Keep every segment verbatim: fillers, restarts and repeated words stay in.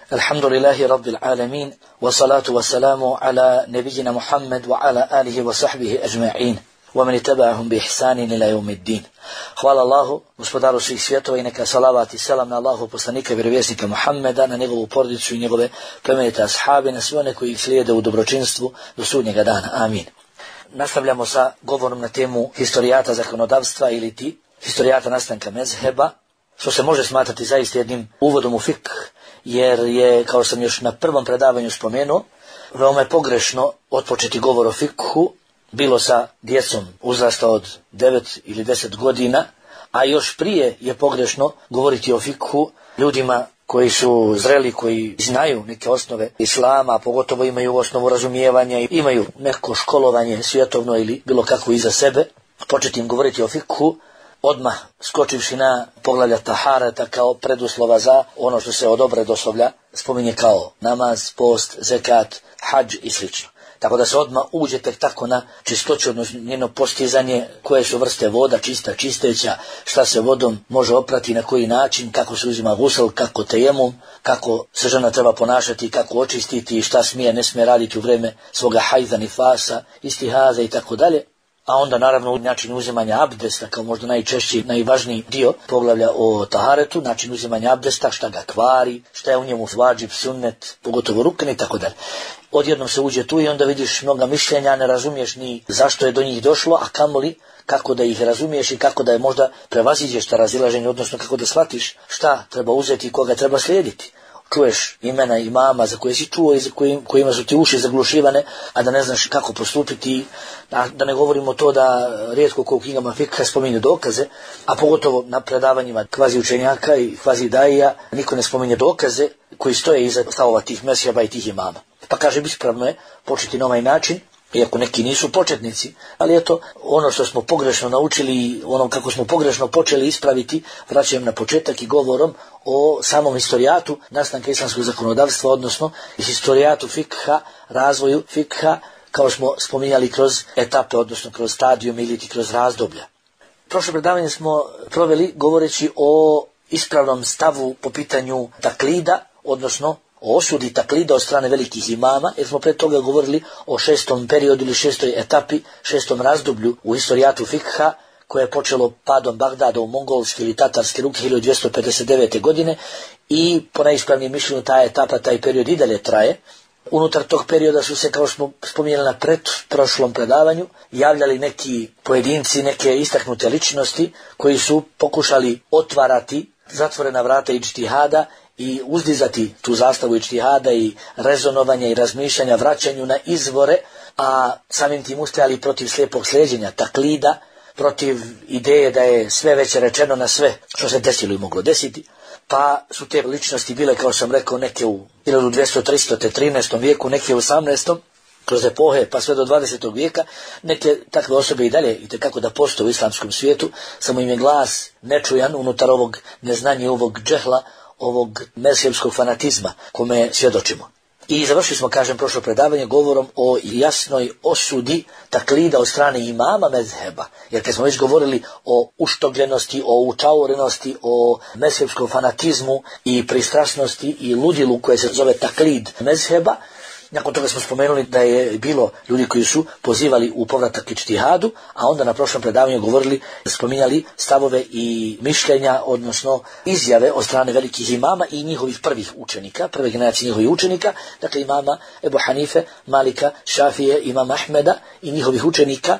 Alhamdulillahi Rabbil Alamin, wa salatu wa salamu ala nebijina Muhammed wa ala alihi wa sahbihi ajma'in, wa meni taba'ahum bi ihsanin ila yawmiddin. Hvala Allahu, gospodaru svih svjetova, i neka salavat i selam na Allahu poslanika, vjerovjesnika Muhammeda, na njegovu porodicu i njegove plemenite ashabe, na sve one koji ih slijede u dobročinstvu do sudnjega dana. Amin. Nastavljamo sa govorom na temu historijata zakonodavstva ili ti historijata nastanka mezheba, što se može smatrati zaista jednim uvodom u fikh, jer je, kao sam još na prvom predavanju spomenuo, veoma je pogrešno otpočeti govor o fikhu, bilo sa djecom uzrasta od devet ili deset godina, a još prije je pogrešno govoriti o fikhu ljudima koji su zreli, koji znaju neke osnove islama, pogotovo imaju osnovu razumijevanja i imaju neko školovanje svjetovno ili bilo kako iza sebe. Početi im govoriti o fikhu odmah skočivši na poglavlja taharata kao preduslova za ono što se od obredoslovlja spominje kao namaz, post, zekat, hadž i sl. Tako da se odmah uđe tek tako na čistoću, odnosno njeno postizanje, koje su vrste voda, čista, čisteća, šta se vodom može oprati, na koji način, kako se uzima gusel, kako tejemum, kako se žena treba ponašati, kako očistiti, šta smije, ne smije raditi u vrijeme svoga hajza, nifasa, istihaza i tako dalje. A onda naravno način uzimanja abdesta kao možda najčešći, najvažniji dio poglavlja o taharetu, način uzimanja abdesta, šta ga kvari, šta je u njemu vađib, sunnet, pogotovo rukn i tako dalje. Odjednom se uđe tu i onda vidiš mnoga mišljenja, ne razumiješ ni zašto je do njih došlo, a kamoli kako da ih razumiješ i kako da je možda prevaziđeš ta razilaženje, odnosno kako da shvatiš šta treba uzeti i koga treba slijediti. Čuješ imena imama za koje si čuo i za kojim, kojima su ti uši zaglušivane, a da ne znaš kako postupiti, a da ne govorimo to da rijetko ko u knjigama fikha spominje dokaze, a pogotovo na predavanjima kvazi učenjaka i kvazi daija niko ne spominje dokaze koji stoje iza stavova tih mezheba i tih imama. Pa kaže, ispravno je početi na ovaj način, iako neki nisu početnici, ali eto, ono što smo pogrešno naučili, ono kako smo pogrešno počeli ispraviti, vraćajem na početak i govorom o samom historijatu nastanka islamskog zakonodavstva, odnosno historijatu fikha, razvoju fikha, kao smo spominjali kroz etape, odnosno kroz stadijum ili kroz razdoblja. Prošlo predavanje smo proveli govoreći o ispravnom stavu po pitanju taklida, odnosno o osudi taklida od strane velikih imama, jer smo pre toga govorili o šestom periodu ili šestoj etapi, šestom razdoblju u historijatu fikha, koje je počelo padom Bagdada u mongolske ili tatarske ruke hiljadu dvjesto pedeset devete. godine i po najispravnijem mišljenju ta etapa, taj period i dalje traje. Unutar tog perioda su se, kao smo spominjali na pretprošlom predavanju, javljali neki pojedinci, neke istaknute ličnosti koji su pokušali otvarati zatvorena vrata idžtihada i uzdizati tu zastavu idžtihada i rezonovanja i razmišljanja, vraćanju na izvore, a samim tim ustajali protiv slijepog slijeđenja, taklida, protiv ideje da je sve već rečeno na sve što se desilo i moglo desiti. Pa su te ličnosti bile, kao sam rekao, neke u hiljadu dvjesto tristo te trinaestom vijeku, neke u osamnaestom kroz epohe pa sve do dvadesetog vijeka, neke takve osobe i dalje itekako da postoje u islamskom svijetu, samo im je glas nečujan unutar ovog neznanja, ovog džehla, ovog mezhebskog fanatizma kome svjedočimo. I završili smo, kažem, prošlo predavanje govorom o jasnoj osudi taklida od strane imama mezheba. Jer kad smo već govorili o uštogljenosti, o učaurenosti, o mezhebskom fanatizmu i pristrasnosti i ludilu koje se zove taklid mezheba, nakon toga smo spomenuli da je bilo ljudi koji su pozivali u povratak idžtihadu, a onda na prošlom predavanju govorili, spominjali stavove i mišljenja, odnosno izjave od strane velikih imama i njihovih prvih učenika, prve generacije njihovih učenika, dakle imama Ebu Hanife, Malika, Šafije, imama Ahmeda i njihovih učenika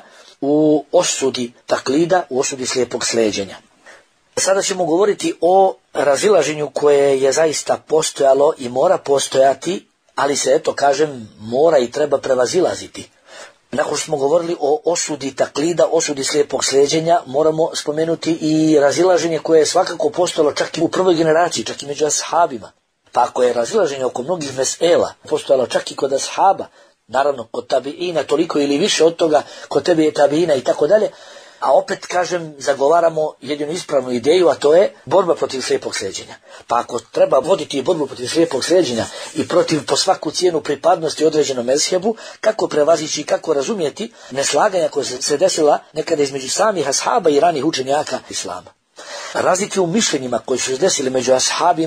u osudi taklida, u osudi slijepog slijeđenja. Sada ćemo govoriti o razilaženju koje je zaista postojalo i mora postojati, ali se, eto kažem, mora i treba prevazilaziti. Nakon što smo govorili o osudi taklida, osudi slijepog slijeđenja, moramo spomenuti i razilaženje koje je svakako postojalo čak i u prvoj generaciji, čak i među ashabima. Pa ako je razilaženje oko mnogih mesela postojalo čak i kod ashaba, naravno kod tabiina toliko ili više od toga, kod tebe je tabiina i tako dalje, a opet, kažem, zagovaramo jedinu ispravnu ideju, a to je borba protiv slijepog slijeđenja. Pa ako treba voditi borbu protiv slijepog slijeđenja i protiv po svaku cijenu pripadnosti određenom mezhebu, kako prevazići i kako razumjeti neslaganja koje se desila nekada između samih ashaba i ranih učenjaka islama. Razlike u mišljenjima koji su se desili među ashabima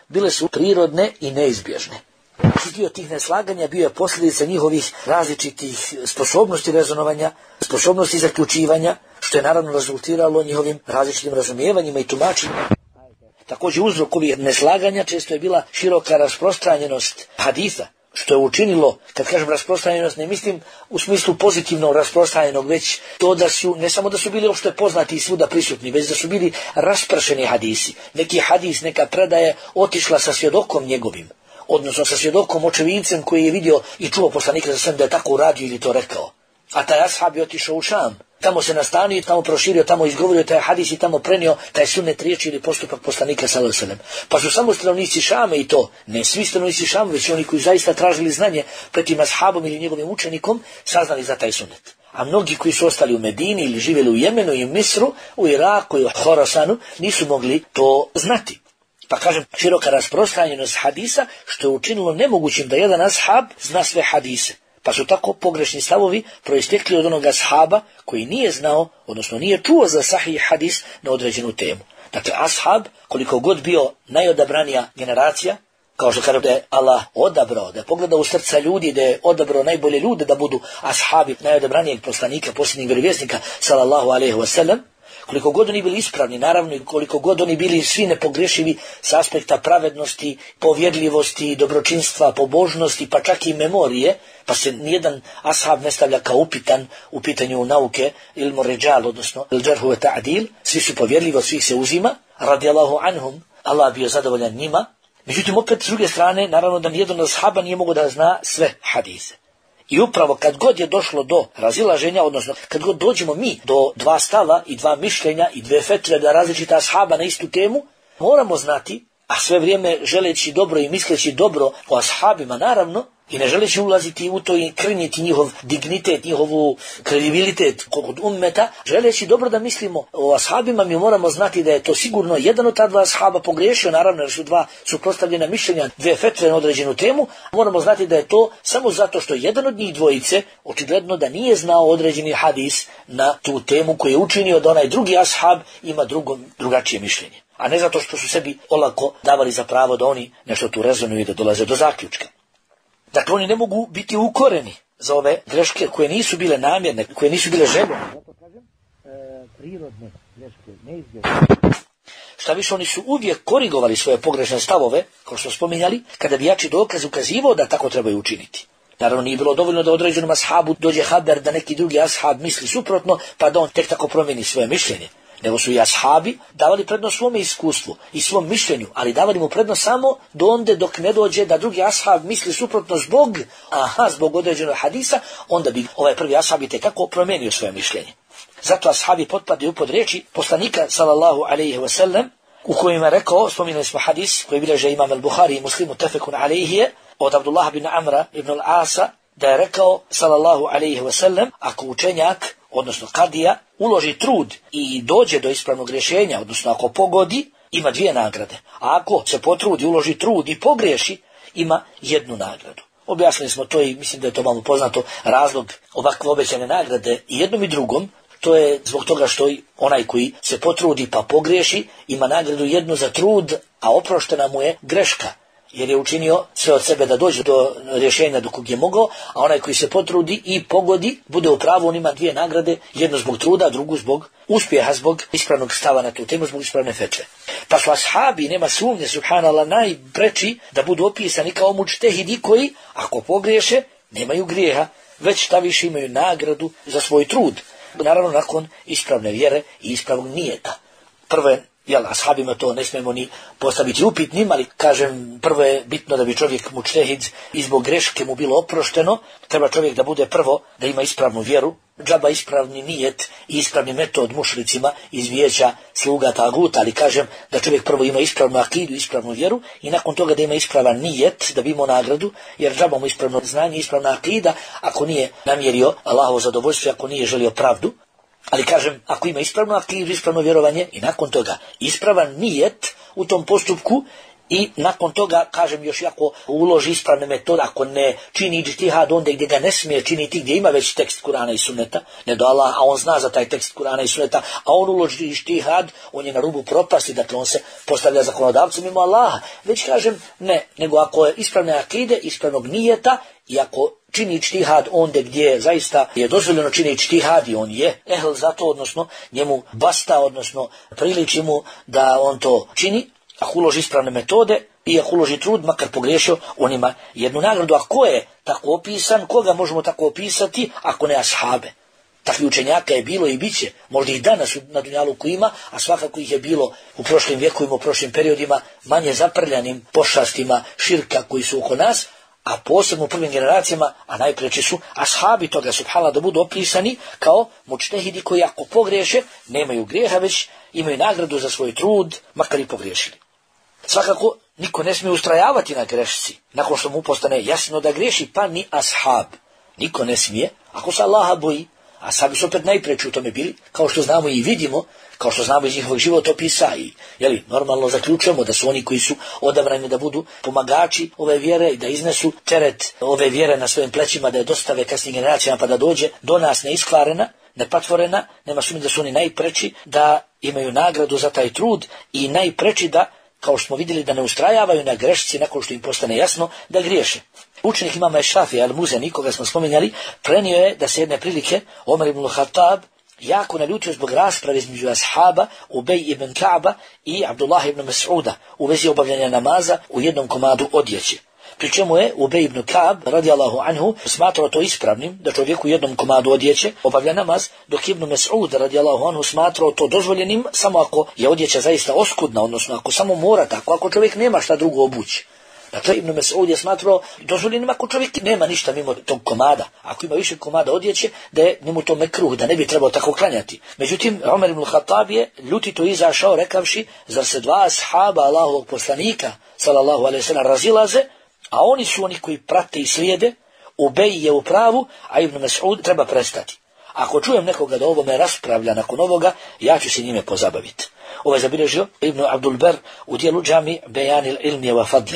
bile su prirodne i neizbježne. Dio tih neslaganja bio je posljedica njihovih različitih sposobnosti rezonovanja, sposobnosti zaključivanja, što je naravno rezultiralo njihovim različitim razumijevanjima i tumačenjima. Također uzrok ovih neslaganja često je bila široka rasprostranjenost hadisa, što je učinilo, kad kažem rasprostranjenost, ne mislim u smislu pozitivno rasprostranjenog, već to da su, ne samo da su bili opšte poznati i svuda prisutni, već da su bili raspršeni hadisi. Neki hadis, neka predaje otišla sa svjedokom njegovim, odnosno sa svjedokom očevidcem koji je vidio i čuo poslanika za sam da je tako uradio ili to rekao. A taj ashab je otišao u Šam. Tamo se nastanio i tamo proširio, tamo izgovorio taj hadis i tamo prenio taj sunnet riječi ili postupak poslanika sallallahu alejhi ve sellem. Pa su samo stanovnici Šama i to, ne svi stanovnici Šama, već oni koji zaista tražili znanje pred tim ashabom ili njegovim učenikom, saznali za taj sunnet. A mnogi koji su ostali u Medini ili živjeli u Jemenu i u Misru, u Iraku i u Horasanu, nisu mogli to znati. Pa kažem, široka rasprostranjenost hadisa, što je učinilo nemogućim da jedan ashab zna sve hadise. Pa su tako pogrešni stavovi proistekli od onoga ashaba koji nije znao, odnosno nije čuo za sahih hadis na određenu temu. Dakle, ashab, koliko god bio najodabranija generacija, kao što kaže da je Allah odabrao, da je pogledao u srca ljudi, da je odabrao najbolje ljude da budu ashabi najodabranijeg poslanika, posljednjeg vjerovjesnika, sallallahu alejhi ve sellem, koliko god oni bili ispravni, naravno, i koliko god oni bili svi nepogrešivi s aspekta pravednosti, povjerljivosti, dobročinstva, pobožnosti, pa čak i memorije, pa se nijedan ashab ne stavlja kao upitan u pitanju nauke, ilmu ređal, odnosno il džarhu ve ta'dil, svi su povjerljivi, od svih se uzima, radijallahu anhum, Allah bio zadovoljan njima. Međutim, opet s druge strane, naravno da nijedan ashaba nije mogao da zna sve hadise. I upravo kad god je došlo do razilaženja, odnosno kad god dođemo mi do dva stava i dva mišljenja i dve fetve da različita ashaba na istu temu, moramo znati, a sve vrijeme želeći dobro i misleći dobro o ashabima naravno, i ne želeći ulaziti u to i krnjiti njihov dignitet, njihovu kredibilitet kod ummeta, želeći dobro da mislimo o ashabima, mi moramo znati da je to sigurno jedan od ta dva ashaba pogriješio, naravno jer su dva suprotstavljena mišljenja, dve fetve na određenu temu, moramo znati da je to samo zato što jedan od njih dvojice očigledno da nije znao određeni hadis na tu temu koju je učinio da onaj drugi ashab ima drugo, drugačije mišljenje. A ne zato što su sebi olako davali za pravo da oni nešto tu rezonuju i da dolaze do zaključka. Dakle, oni ne mogu biti ukoreni za ove greške koje nisu bile namjerne, koje nisu bile željene. Zato kažem, e, prirodne greške, neizbježne. Šta više, oni su uvijek korigovali svoje pogrešne stavove, kao što spominjali, kada bi jači dokaz ukazivao da tako trebaju učiniti. Naravno, nije bilo dovoljno da određenom ashabu dođe haber da neki drugi ashab misli suprotno, pa da on tek tako promijeni svoje mišljenje. Nego su i ashabi davali prednost svome iskustvu i svom mišljenju, ali davali mu prednost samo do onda dok ne dođe da drugi ashab misli suprotno zbog, aha, zbog određenog hadisa, onda bi ovaj prvi ashab itekako promijenio svoje mišljenje. Zato ashabi potpadaju pod riječi poslanika sallallahu alejhi ve sellem, u kojima je rekao, spominjali smo hadis koji bilježe imam al-Buhari i Muslimu tefekun alejhi, od Abdullah bin Amra ibn al-Asa, da je rekao sallallahu alejhi ve sellem, ako učenjak, odnosno kadija, uloži trud i dođe do ispravnog rješenja, odnosno ako pogodi, ima dvije nagrade. A ako se potrudi, uloži trud i pogriješi, ima jednu nagradu. Objasnili smo to i mislim da je to malo poznato, razlog ovakve obećane nagrade i jednom i drugom, to je zbog toga što onaj koji se potrudi pa pogriješi, ima nagradu jednu za trud, a oproštena mu je greška, jer je učinio sve od sebe da dođe do rješenja do kog je mogao, a onaj koji se potrudi i pogodi, bude u pravu, on ima dvije nagrade, jednu zbog truda, a drugu zbog uspjeha, zbog ispravnog stava na tu temu, zbog ispravne fetve. Pa su ashabi, nema sumnje, subhanallah, najpreči da budu opisani kao mučtehidi koji, ako pogriješe, nemaju grijeha, već šta više imaju nagradu za svoj trud. Naravno, nakon ispravne vjere i ispravnog nijeta. Prvo je, jel, ashabima to ne smemo ni postaviti upitnim, ali kažem, prvo je bitno da bi čovjek mučtehid i zbog greške mu bilo oprošteno, treba čovjek da bude prvo, da ima ispravnu vjeru, džaba ispravni nijet i ispravni metod mušricima iz vijeća sluga taguta, ali kažem da čovjek prvo ima ispravnu akidu, ispravnu vjeru i nakon toga da ima ispravan nijet da bi imao nagradu, jer džaba mu ispravno znanje, ispravna akida, ako nije namjerio Allahovo zadovoljstvo, ako nije želio pravdu. Ali kažem, ako ima ispravno akidu, ispravno vjerovanje i nakon toga ispravan nijet u tom postupku I nakon toga, kažem još, ako uloži ispravne metode, ako ne čini ijtihad onda gdje ga ne smije činiti, gdje ima već tekst Kurana i Sunneta, ne do Allah, a on zna za taj tekst Kurana i Sunneta, a on uloži ijtihad, on je na rubu propasti, dakle on se postavlja zakonodavcem mimo Allaha. Već kažem, ne, nego ako je ispravne akide, ispravnog nijeta, i ako čini ijtihad onda gdje zaista je dozvoljeno čini ijtihad i on je ehl za to, odnosno njemu basta, odnosno priliči mu da on to čini, ako uloži ispravne metode i ako uloži trud, makar pogriješio, on ima jednu nagradu. A ko je tako opisan, koga možemo tako opisati, ako ne ashabe? Takvi učenjaka je bilo i bit će, možda i danas na dunjaluku ima, a svakako ih je bilo u prošlim vjekovima, u prošlim periodima, manje zaprljanim pošastima širka koji su oko nas, a posebno u prvim generacijama, a najpreći su ashabi toga, subhanallah, da budu opisani kao mučtehidi koji ako pogriješe, nemaju grijeha, već imaju nagradu za svoj trud, makar i pogriješili. Svakako, niko ne smije ustrajavati na grešci, nakon što mu postane jasno da griješi, pa ni ashab. Niko ne smije, ako se Allaha boji, a ashabi su opet najpreći u tome bili, kao što znamo i vidimo, kao što znamo iz njihovog životopisa i, jeli, normalno zaključujemo da su oni koji su odabrani da budu pomagači ove vjere i da iznesu teret ove vjere na svojim plećima, da je dostave kasnim generacijama pa da dođe do nas neiskvarena, nepatvorena, nema sumnje da su oni najpreći da imaju nagradu za taj trud i najpreći da, kao što smo vidjeli, da ne ustrajavaju na grešci nakon što im postane jasno da griješe. Učenik imama Ešafija al-Muzani, koga smo spominjali, prenio je da se jedne prilike Omer ibn Khattab jako naljutio zbog rasprave između ashaba Ubej ibn Ka'ba i Abdullah ibn Mas'uda u vezi obavljanja namaza u jednom komadu odjeće. Pri čemu je Ubej ibn Ka'b radijallahu anhu smatrao to ispravnim, da čovjek u jednom komadu odjeće obavlja namaz, dok Ibn Mas'ud radijallahu anhu smatrao to dozvoljenim samo ako je odjeća zaista oskudna, odnosno ako samo mora tako, ako čovjek nema šta drugo obući. Dakle, Ibn Mas'ud je smatrao dozvoljenim ako čovjek nema ništa mimo tog komada. Ako ima više komada odjeće, da je njemu to mekruh, da ne bi trebao tako klanjati. Međutim, Omer ibn Khattab je ljutito izašao rekavši, zar se dva ashaba Allahovog poslanika, sallallahu alejhi ve sellem, razilaze, a oni su oni koji prate i slijede, Ubej je u pravu, a Ibn Mas'ud treba prestati. Ako čujem nekoga da ovome raspravlja nakon ovoga, ja ću se njime pozabaviti. Ovo je zabilježio Ibn Abdul Ber u dijelu Džami Bejanil Ilmi wa Fadli.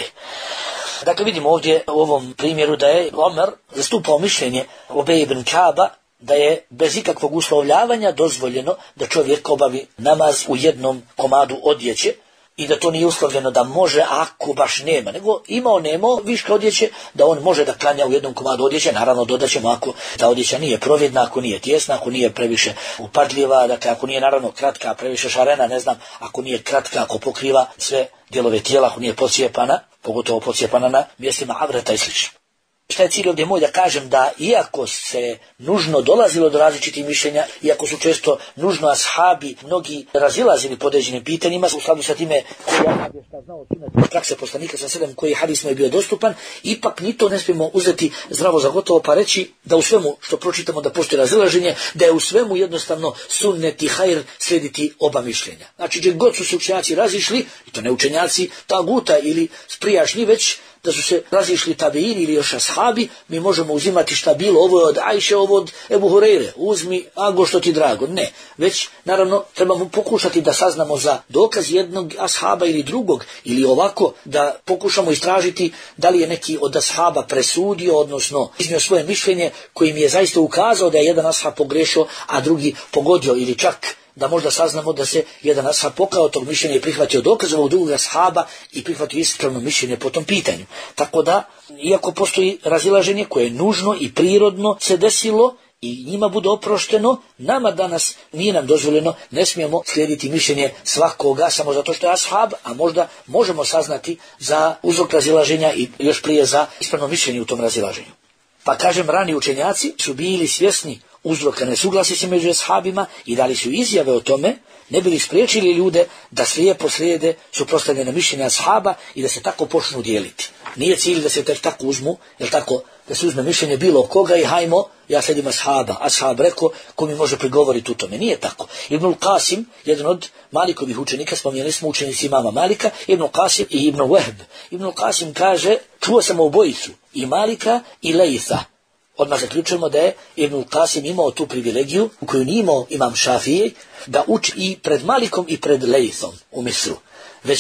Dakle, vidimo ovdje u ovom primjeru da je Omer zastupao mišljenje Ubej ibn Ka'ba da je bez ikakvog uslovljavanja dozvoljeno da čovjek obavi namaz u jednom komadu odjeće i da to nije uslovljeno da može ako baš nema, nego imao nemao viška odjeće da on može da klanja u jednom komadu odjeće. Naravno dodat ćemo ako ta odjeća nije providna, ako nije tjesna, ako nije previše upadljiva, dakle ako nije naravno kratka, previše šarena, ne znam, ako nije kratka, ako pokriva sve dijelove tijela, ako nije pocijepana, pogotovo pocijepana na mjestima avrata i slično. Šta je cilj ovdje moj? Da kažem da iako se nužno dolazilo do različitih mišljenja, iako su često nužno ashabi mnogi razilazili po određenim pitanjima, u skladu sa time koji ashab je šta znao od prakse poslanika sa sedam koji hadis mu je bio dostupan, ipak ni to ne smijemo uzeti zdravo za gotovo pa reći da u svemu što pročitamo da postoji razilaženje, da je u svemu jednostavno sunnet i hajr slijediti oba mišljenja. Znači, gdje god su se učenjaci razišli, i to ne učenjaci taguta ili prijašnji, već da su se razišli tabeini ili još ashabi, mi možemo uzimati šta bilo, ovo je od Ajše, ovo od Ebu Hureyre, uzmi ago što ti drago. Ne, već naravno trebamo pokušati da saznamo za dokaz jednog ashaba ili drugog, ili ovako da pokušamo istražiti da li je neki od ashaba presudio, odnosno iznio svoje mišljenje kojim je zaista ukazao da je jedan ashab pogrešio, a drugi pogodio, ili čak da možda saznamo da se jedan ashab pokao tog mišljenja i prihvatio dokaz ovog drugog ashaba i prihvatio ispravno mišljenje po tom pitanju. Tako da, iako postoji razilaženje koje je nužno i prirodno se desilo i njima bude oprošteno, nama danas nije nam dozvoljeno, ne smijemo slijediti mišljenje svakoga samo zato što je ashab, a možda možemo saznati za uzrok razilaženja i još prije za ispravno mišljenje u tom razilaženju. Pa kažem, rani učenjaci su bili svjesni uzroka nesuglasice među ashabima i dali su izjave o tome, ne bili spriječili ljude da slijepo slijede suprotstavljena mišljenja ashaba i da se tako počnu dijeliti. Nije cilj da se tek tako uzmu, jel tako, da se uzme mišljenje bilo koga i hajmo, ja slijedim ashaba, ashab rekao, ko mi može prigovoriti u tome. Nije tako. Ibnul Qasim, jedan od Malikovih učenika, spomenuli smo učenici imama Malika, Ibnul Qasim i Ibnul Wahb. Ibnul Qasim kaže, čuo sam obojicu, i Malika i Lejtha. Odmah zaključujemo da je Ibnul Qasim imao tu privilegiju u koju nije imao imam Šafije, da uči i pred Malikom i pred Lejthom u Misru. Već je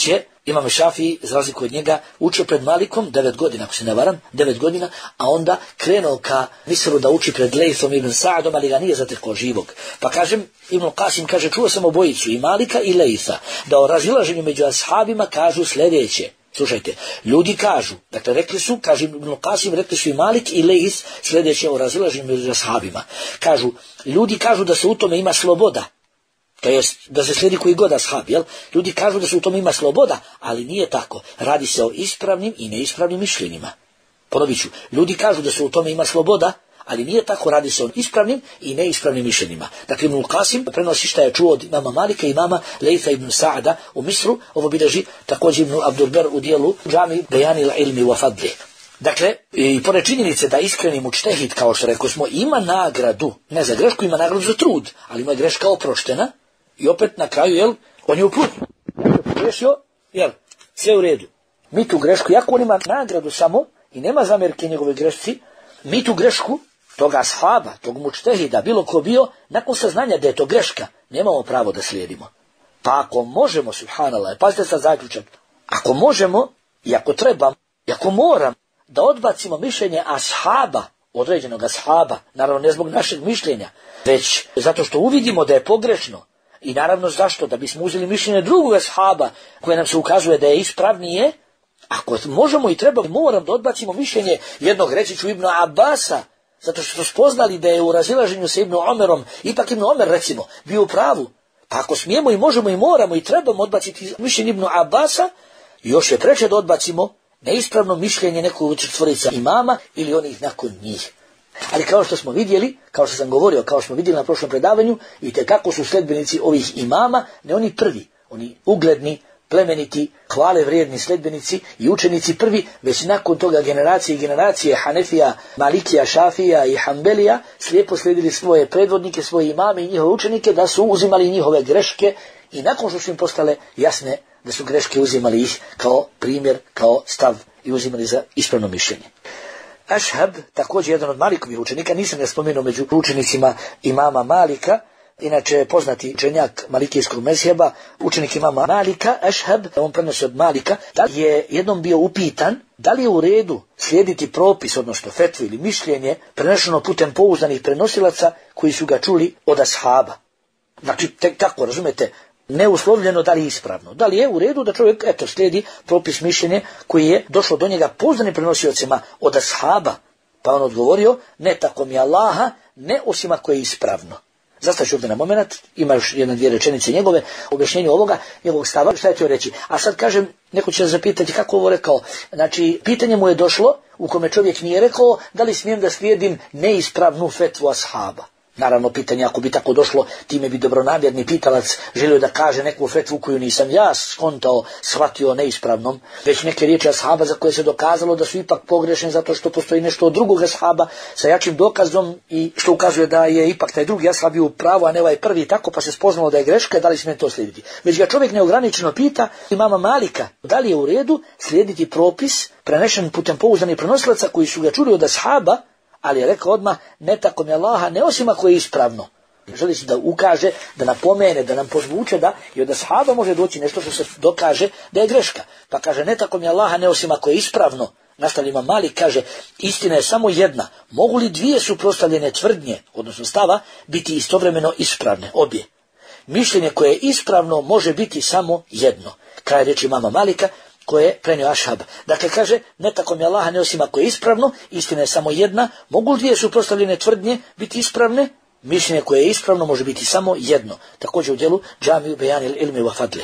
Imam Šafii, za razliku od njega, učio pred Malikom devet godina, ako se ne varam, devet godina, a onda krenuo ka Misru da uči pred Lejthom ibn Sa'dom, ali ga nije zatekao živog. Pa kažem, Ibn Qasim kaže, čuo sam obojicu, i Malika i Lejtha, da o razilaženju među ashabima kažu sljedeće. Slušajte, ljudi kažu, dakle rekli su, kaže Ibn Qasim, rekli su i Malik i Lejth sljedeće o razilaženju među ashabima. Kažu, ljudi kažu da se u tome ima sloboda, to jest da se slijedi koji god ashab, jel? Ljudi kažu da se u tome ima sloboda, ali nije tako. Radi se o ispravnim i neispravnim mišljenjima. Ponovit ću, ljudi kažu da se u tome ima sloboda, ali nije tako, radi se o ispravnim i neispravnim mišljenjima. Dakle, Ibn Qasim prenosi šta je čuo od imama Malika i imama Lejtha ibn Sa'da u Misru, ovo bilježi također Ibn Abdul Ber u dijelu Džami Bejanil ilmi wa fadli. Dakle, i pored činjenice da iskreni mučtehid, kao što rekao smo, ima nagradu, ne za grešku, ima nagradu za trud, ali ima greška oproštena i opet na kraju, jel, on je u plusu. Grešio, jel, sve u redu. Mi tu grešku, jako on ima nagradu samo i nema zamjerke njegove grešci, mi tu grešku toga ashaba, tog mučtehida, bilo ko bio, nakon saznanja da je to greška, nemamo pravo da slijedimo. Pa ako možemo, subhanallah, pazite sad zaključak, ako možemo i ako trebamo, i ako moram da odbacimo mišljenje ashaba, određenog ashaba, naravno ne zbog našeg mišljenja, već zato što uvidimo da je pogrešno, i naravno zašto, da bismo uzeli mišljenje drugog ashaba koje nam se ukazuje da je ispravnije, ako možemo i trebamo, moram da odbacimo mišljenje jednog, reći ću, Ibn Abasa, zato što smo spoznali da je u razilaženju sa Ibn Omerom, ipak Ibn Omer, recimo, bio u pravu. Pa ako smijemo i možemo i moramo i trebamo odbaciti mišljenje Ibn Abasa, još je preče da odbacimo neispravno mišljenje nekog četvorica imama ili onih nakon njih. Ali kao što smo vidjeli, kao što sam govorio, kao što smo vidjeli na prošlom predavanju, i kako su sledbenici ovih imama, ne oni prvi, oni ugledni, plemeniti, hvale vrijedni sledbenici i učenici prvi, već nakon toga generacije i generacije Hanefija, Malikija, Šafija i Hanbelija slijepo slijedili svoje predvodnike, svoje imame i njihove učenike, da su uzimali njihove greške i nakon što su im postale jasne da su greške, uzimali ih kao primjer, kao stav i uzimali za ispravno mišljenje. Ashab, također jedan od Malikovih učenika, nisam ga spomenuo među učenicima imama Malika, inače poznati učenjak malikijskog mezheba, učenik imama Malika, Ashab, on prenosi od Malika, da je jednom bio upitan da li je u redu slijediti propis, odnosno fetvu ili mišljenje, prenešeno putem pouzdanih prenosilaca koji su ga čuli od ashaba. Znači, tek tako, razumete, neuslovljeno da li je ispravno. Da li je u redu da čovjek, eto, slijedi propis, mišljenje koji je došlo do njega pouzdanim prenosiocima od ashaba. Pa on odgovorio, ne tako mi Allaha, ne osim ako je ispravno. Zastaću ovdje na moment, ima još jedna dvije rečenice njegove, objašnjenju ovoga, njegovog stava, šta je to reći. A sad kažem, neko će zapitati kako ovo rekao. Znači, pitanje mu je došlo u kome čovjek nije rekao da li smijem da slijedim neispravnu fetvu ashaba. Naravno, pitanje, ako bi tako došlo, time bi dobronamjerni pitalac želio da kaže neku fetvu koju nisam ja skontao, shvatio neispravnom, već neke riječi ashaba za koje se dokazalo da su ipak pogrešne zato što postoji nešto od drugog ashaba sa jačim dokazom i što ukazuje da je ipak taj drugi ashab bio u pravu, a ne ovaj prvi, tako pa se spoznalo da je greška, da li smije to slijediti. Već ga čovjek neograničeno pita imama Malika, da li je u redu slijediti propis prenešen putem pouzdanih prenosilaca koji su ga čuli od ashaba, ali je rekao odmah, ne tako mi Allaha, ne osim ako je ispravno. Želi se da ukaže, da napomene, da nam pozvuče da i od ashaba može doći nešto što se dokaže da je greška. Pa kaže, ne tako mi Allaha, ne osim ako je ispravno. Nastavlja Imam Malik, kaže, istina je samo jedna. Mogu li dvije suprotstavljene tvrdnje, odnosno stava, biti istovremeno ispravne, obje? Mišljenje koje je ispravno može biti samo jedno. Kraj riječi Imama Malika, koje je prenio Ashab. Dakle, kaže, ne tako mi Allaha, ne osim ako je ispravno, istina je samo jedna, mogu li dvije suprotstavljene tvrdnje biti ispravne? Mišljenje koje je ispravno može biti samo jedno. Također u djelu Džamiju Bejanil ilmi wa fadli.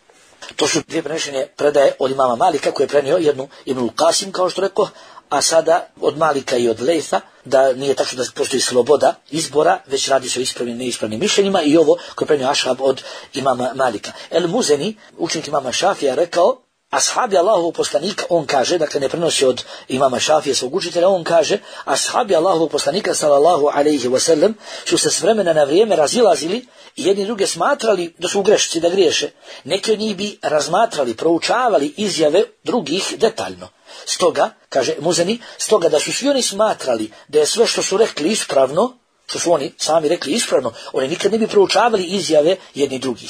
To su dvije prenešenje predaje od imama Malika koje je prenio jednu Ibn Qasim, kao što rekao, a sada od Malika i od Lejtha, da nije tako da postoji sloboda izbora, već radi se o ispravnim i neispravnim mišljenjima, i ovo koje je prenio Ashab od imama Malika. El Muzeni, učenik imama Šafija, rekao, ashabi Allahovog poslanika, on kaže, dakle ne prenosi od imama Šafije svog učitelja, on kaže, ashabi Allahovog poslanika sallallahu alejhi ve sellem su se s vremena na vrijeme razilazili i jedni druge smatrali da su u grešci, da griješe. Neki od njih bi razmatrali, proučavali izjave drugih detaljno. Stoga, kaže Muzeni, stoga da su svi oni smatrali da je sve što su rekli ispravno, što su oni sami rekli ispravno, oni nikad ne bi proučavali izjave jedni drugih.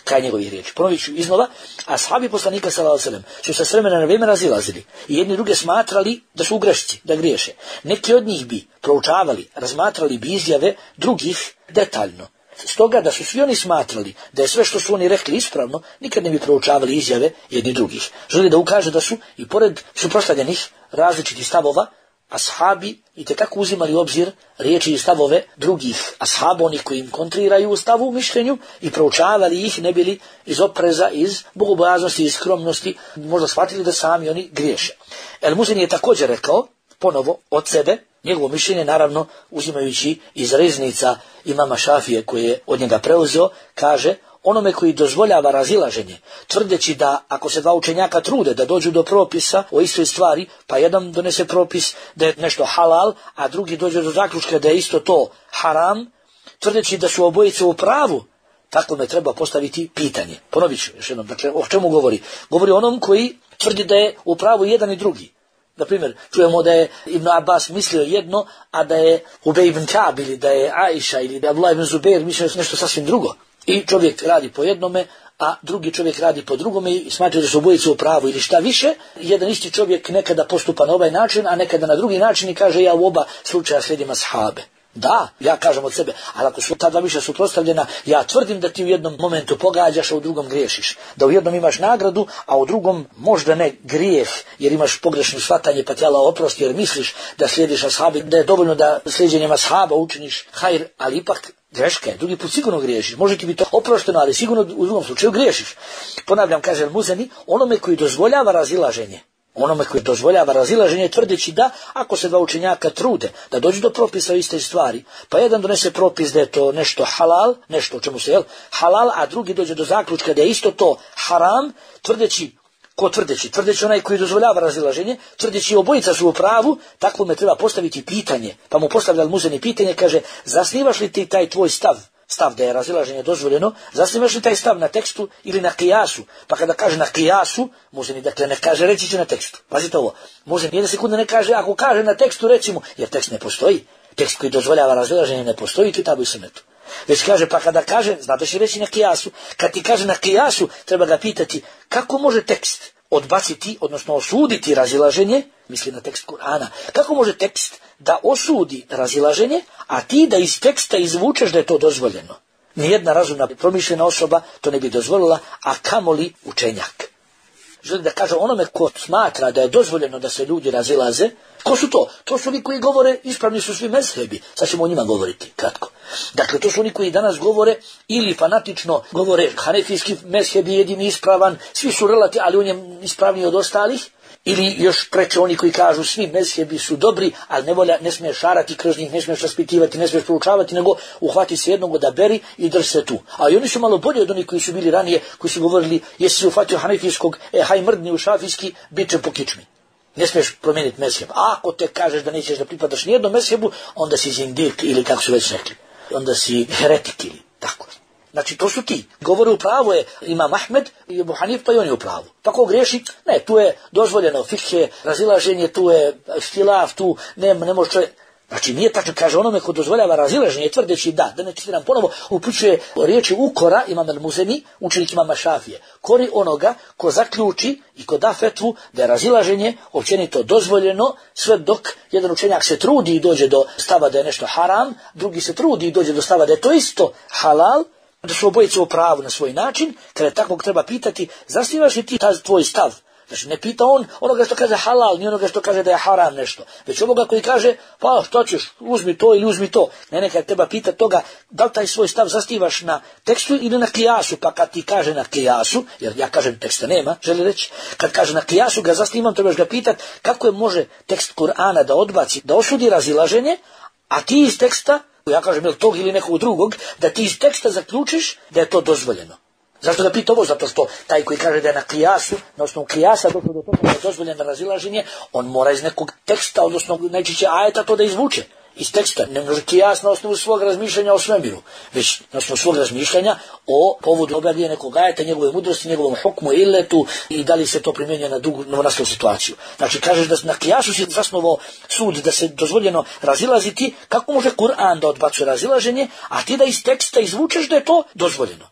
Kraj njegovih riječi. Ponovit ću iznova, ashabi poslanika sallallahu alejhi ve sellem su se s vremena na vrijeme razilazili i jedni druge smatrali da su u grešci, da griješe. Neki od njih bi proučavali, razmatrali bi izjave drugih detaljno. Stoga da su svi oni smatrali da je sve što su oni rekli ispravno, nikad ne bi proučavali izjave jedni drugih. Želi da ukaže da su i pored suprotstavljenih različitih stavova, ashabi itekako uzimali u obzir riječi i stavove drugih ashaba, onih koji im kontriraju u stavu u mišljenju, i proučavali ih, ne bili iz opreza, iz bogobojaznosti, iz skromnosti, možda shvatili da sami oni griješe. El Muzeni je također rekao, ponovo od sebe, njegovo mišljenje, naravno uzimajući iz riznica imama Šafije koje je od njega preuzeo, kaže: onome koji dozvoljava razilaženje, tvrdeći da ako se dva učenjaka trude da dođu do propisa o istoj stvari, pa jedan donese propis da je nešto halal, a drugi dođe do zaključka da je isto to haram, tvrdeći da su obojice u pravu, takvome treba postaviti pitanje. Ponovit ću još jednom, dakle, o čemu govori? Govori o onom koji tvrdi da je u pravu jedan i drugi. Na primjer, čujemo da je Ibn Abbas mislio jedno, a da je Ubej ibn Ka'b ili da je Aisha ili da je Abdullah ibn Zubair mislio nešto sasvim drugo. I čovjek radi po jednome, a drugi čovjek radi po drugome i smatra da su obojice u pravu, ili šta više, jedan isti čovjek nekada postupa na ovaj način, a nekada na drugi način i kaže: ja u oba slučaja slijedim ashabe. Da, ja kažem od sebe, ali ako su ta dva mišljenja suprotstavljena, ja tvrdim da ti u jednom momentu pogađaš, a u drugom griješiš. Da u jednom imaš nagradu, a u drugom možda ne grijeh, jer imaš pogrešno shvatanje, pa ti Allah oprosti, jer misliš da slijediš ashabe, da je dovoljno da slijedjenjem ashaba učiniš hajr, ali ipak greška je, drugi put sigurno griješiš. Može ti biti to oprošteno, ali sigurno u drugom slučaju griješiš. Ponavljam, kaže El Muzeni, onome koji dozvoljava razilaženje, onome koji dozvoljava razilaženje, tvrdeći da ako se dva učenjaka trude da dođu do propisa o istoj stvari, pa jedan donese propis da je to nešto halal, nešto o čemu se jel halal, a drugi dođe do zaključka da je isto to haram, tvrdeći, ko tvrdeći? Tvrdeći onaj koji dozvoljava razilaženje, tvrdeći obojica su u pravu, tako me treba postaviti pitanje. Pa mu postavlja El Muzeni pitanje, kaže: zasnivaš li ti taj tvoj stav, stav da je razilaženje dozvoljeno, zasnivaš li taj stav na tekstu ili na kijasu? Pa kada kaže na kijasu, Muzeni dakle ne kaže reći će na tekstu. Pazite ovo, Muzeni jedne sekunde ne kaže, ako kaže na tekstu recimo, jer tekst ne postoji, tekst koji dozvoljava razilaženje ne postoji u Kitabu i Sunnetu. Već kaže, pa kada kaže, znate će reći na kijasu, kad ti kaže na kijasu, treba ga pitati kako može tekst odbaciti, odnosno osuditi razilaženje, misli na tekst Kur'ana, kako može tekst da osudi razilaženje, a ti da iz teksta izvučeš da je to dozvoljeno. Nijedna razumna promišljena osoba to ne bi dozvolila, a kamoli učenjak. Želi da kaže onome ko smatra da je dozvoljeno da se ljudi razilaze, ko su to? To su oni koji govore, ispravni su svi mezhebi. Sad ćemo o njima govoriti, kratko. Dakle, to su oni koji danas govore ili fanatično govore hanefijski mezheb je jedini ispravan, svi su relativni, ali on je ispravniji od ostalih. Ili još preče oni koji kažu svi mezhebi su dobri, ali ne volja, ne smiješ šarati kroz njih, ne smiješ raspitivati, ne smiješ proučavati, nego uhvati se jednog odaberi i drži se tu. A i oni su malo bolji od onih koji su bili ranije, koji su govorili: jesi se uhvatio hanefijskog, e haj mrdni u šafijski, bit će po kičmi. Ne smiješ promijeniti mezheb. A ako te kažeš da nećeš da pripadaš nijednom mezhebu, onda si zindik ili kako su već rekli. Onda si heretik ili tako. Znači, to su ti. Govore u pravu je Imam Ahmed i Ebu Hanif, pa i on je u pravu. Pa ko griješi? Ne, tu je dozvoljeno fikhe, razilaženje, tu je stilaf, tu ne, ne može čovjek. Znači, nije tačno, kaže onome ko dozvoljava razilaženje, tvrdeći da, da ne citiram ponovo, upućuje riječi ukora Imam El Muzeni, učenik Imama Šafije. Kori onoga ko zaključi i ko da fetvu da je razilaženje općenito dozvoljeno, sve dok jedan učenjak se trudi i dođe do stava da je nešto haram, drugi se trudi i dođe do stava da je to isto halal, da su obojice u pravu na svoj način. Kada takvog treba pitati: zasnivaš li ti taj tvoj stav? Znači, ne pita on onoga što kaže halal, ni onoga što kaže da je haram nešto, već onoga koji kaže: pa što ćeš, uzmi to ili uzmi to. Ne, nekad treba pitati toga da li taj svoj stav zasnivaš na tekstu ili na kijasu. Pa kad ti kaže na kijasu, jer ja kažem teksta nema, želi reći, kad kaže na kijasu ga zasnivam, trebaš ga pitati kako je može tekst Kur'ana da odbaci, da osudi razilaženje, a ti iz teksta, ja kažem ili tog ili nekog drugog, da ti iz teksta zaključiš da je to dozvoljeno. Zašto da pita ovo? Zato što taj koji kaže da je na kijasu, na osnovu kijasa došlo do toga da je dozvoljeno razilaženje, on mora iz nekog teksta, odnosno najčešće ajeta to da izvuče. Iz teksta ne može kijas na osnovu svog razmišljanja o svemiru, već na osnovu svog razmišljanja o povodu objavljanja nekog ajeta, njegove mudrosti, njegovom hukmu, illetu i da li se to primjenjuje na dugu novonastalu situaciju. Znači, kažeš da na kijasu si zasnovao sud da se dozvoljeno razilaziti, kako može Kur'an da odbacuje razilaženje, a ti da iz teksta izvučeš da je to dozvoljeno.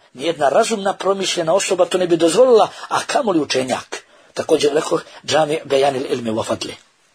nijedna razumna promišljena osoba to ne bi dozvolila, a kamoli učenjak. Također rekao džami bejanil ilmi wa fadli.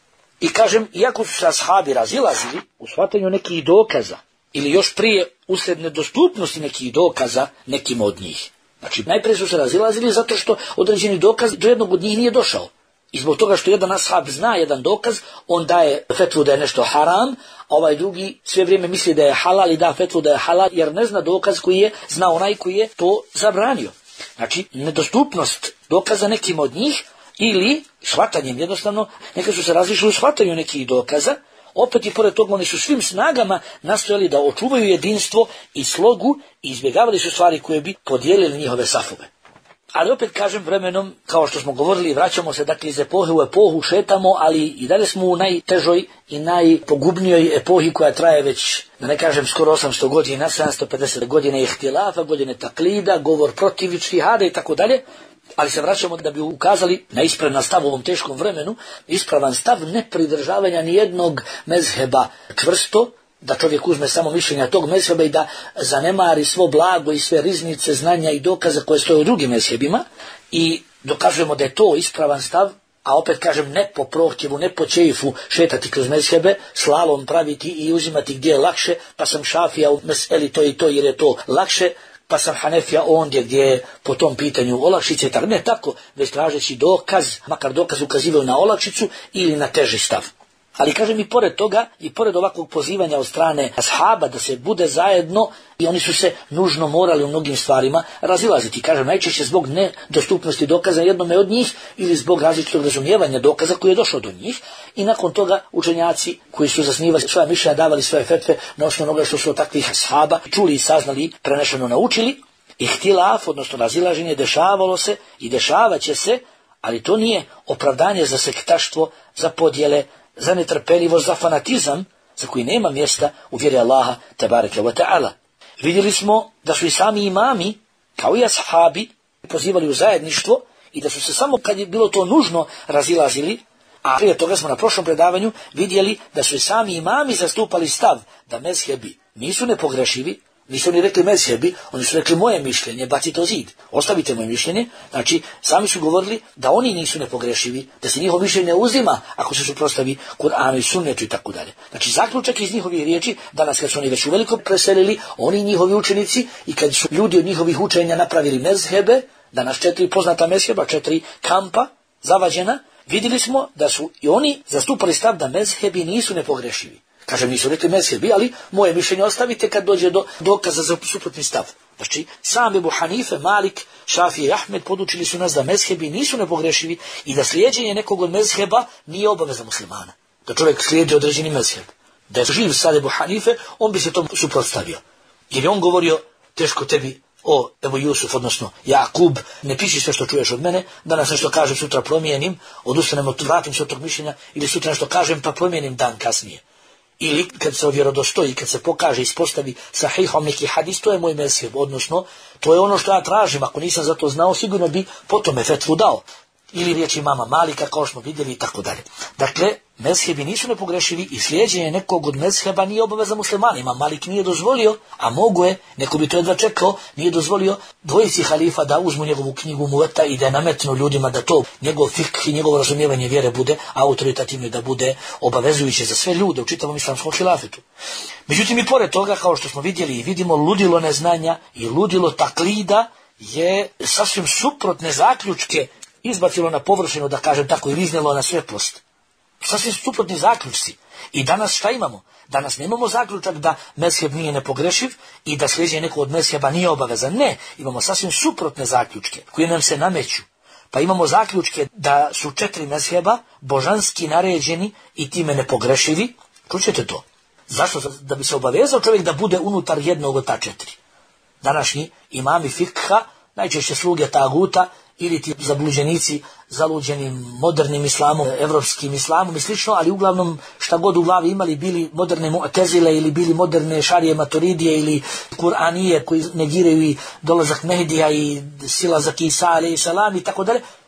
I kažem, iako su se ashabi razilazili u shvatanju nekih dokaza, ili još prije usred nedostupnosti nekih dokaza nekim od njih. Znači, najprije su se razilazili zato što određeni dokaz do jednog od njih nije došao. I zbog toga što jedan ashab zna jedan dokaz, on daje fetvu da je nešto haram, a ovaj drugi sve vrijeme misli da je halal i da fetvu da je halal, jer ne zna dokaz koji je, zna onaj koji je to zabranio. Znači, nedostupnost dokaza nekim od njih, ili shvatanjem jednostavno, neka su se različili u shvatanju nekih dokaza, opet i pored toga oni su svim snagama nastojali da očuvaju jedinstvo i slogu i izbjegavali su stvari koje bi podijelili njihove safove. Ali opet kažem, vremenom, kao što smo govorili, vraćamo se dakle iz epohe u epohu, šetamo, ali i dalje smo u najtežoj i najpogubnijoj epohi koja traje već, da ne kažem, skoro osamsto godina, sedamsto pedeset godine ihtilafa, godine taklida, govor protiv ičtihada i tako dalje. Ali se vraćamo da bi ukazali na ispravan stav u ovom teškom vremenu, ispravan stav nepridržavanja nijednog mezheba čvrsto, da čovjek uzme samo mišljenja tog mezheba i da zanemari svo blago i sve riznice, znanja i dokaza koje stoje u drugim mezhebima, i dokazujemo da je to ispravan stav, a opet kažem, ne po prohtjevu, ne po čeifu šetati kroz mezhebe, slalom praviti i uzimati gdje je lakše, pa sam šafija u meseli to i to jer je to lakše, pa sam hanefija ondje gdje je po tom pitanju olakšice, tako ne tako, već tražeći dokaz, makar dokaz ukazivaju na olakšicu ili na teži stav. Ali kažem, i pored toga, i pored ovakvog pozivanja od strane ashaba da se bude zajedno, i oni su se nužno morali u mnogim stvarima razilaziti. Kažem, najčešće zbog nedostupnosti dokaza jednome od njih ili zbog različitog razumijevanja dokaza koji je došao do njih, i nakon toga učenjaci koji su zasnivali svoja mišljenja, davali svoje fetve na osnovu onoga što su od takvih ashaba čuli i saznali, prenešeno naučili. Ihtilaf, odnosno razilaženje, dešavalo se i dešavat će se, ali to nije opravdanje za sektaštvo, za podjele, za netrpeljivost, za fanatizam, za koji nema mjesta u vjeri Allaha tebareke ve ta'ala. Vidjeli smo da su i sami imami, kao i ashabi, pozivali u zajedništvo i da su se samo kad je bilo to nužno razilazili, a prije toga smo na prošlom predavanju vidjeli da su i sami imami zastupali stav da mezhebi nisu nepogrešivi. Nisu oni rekli mezhebi, oni su rekli moje mišljenje, bacite o zid, ostavite moje mišljenje. Znači, sami su govorili da oni nisu nepogrešivi, da se njihovo mišljenje uzima ako se suprotstavi Kur'anu i sunnetu i tako dalje. Znači, zaključak iz njihovih riječi, danas kad su oni već uveliko preselili, oni i njihovi učenici, i kad su ljudi od njihovih učenja napravili mezhebe, danas četiri poznata mezheba, četiri kampa zavađena, vidjeli smo da su i oni zastupali stav da mezhebi nisu nepogrešivi. Kažem, nisu rekli mezhebi, ali moje mišljenje ostavite kad dođe do dokaza za suprotni stav. Znači, sam Ebu Hanife, Malik, Šafije i Ahmed podučili su nas da mezhebi nisu nepogrešivi i da slijeđenje nekog od mezheba nije obaveza muslimana. Da čovjek slijedi određeni mezheb. Da je živ sad Ebu Hanife, on bi se tom suprotstavio. Jer je on govorio, teško tebi, o Ebu Jusuf, odnosno Jakub, ne piši sve što čuješ od mene, danas nešto kažem, sutra promijenim, odustanem, vratim se od tog mišljenja, ili sutra nešto kažem pa promijenim dan kasnije. Ili kad se ovjerodostoji, kad se pokaže, ispostavi sahihom neki hadis, to je moj mezheb, odnosno to je ono što ja tražim, ako nisam za to znao, sigurno bi potom fetvu dao. Ili riječi mama Malika, kao što smo vidjeli i tako dalje. Dakle, mezhebi nisu nepogrešivi i slijeđenje nekog od mezheba nije obaveza muslimanima. Malik nije dozvolio, a mogu je, neko bi to jedva čekao, nije dozvolio dvojici halifa da uzmu njegovu knjigu Muveta i da je nametnu ljudima da to, njegov fikh i njegovo razumijevanje vjere bude autoritativno, da bude obavezujuće za sve ljude u čitavom islamskom hilafetu. Međutim, i pored toga, kao što smo vidjeli i vidimo, ludilo neznanja i ludilo taklida je sasvim suprotne zaključke izbacilo na površinu, da kažem tako, i iznijelo na svjetlost. Sasvim suprotni zaključci. I danas šta imamo? Danas nemamo zaključak da mezheb nije nepogrešiv i da slijeđenje nekog od mezheba nije obaveza. Ne, imamo sasvim suprotne zaključke koje nam se nameću. Pa imamo zaključke da su četiri mezheba božanski naređeni i time nepogrešivi. Čućete to? Zašto? Da bi se obavezao čovjek da bude unutar jednog od ta četiri. Današnji imami fikha, najčešće sluge taguta, ili ti zabluđenici zaluđeni modernim islamom, evropskim islamom i slično, ali uglavnom šta god u glavi imali, bili moderne mu'tezile ili bili moderne šarije maturidije ili kuranije koji negiraju i dolazak Mehdija i silazak Isa alejhi selam i tako dalje,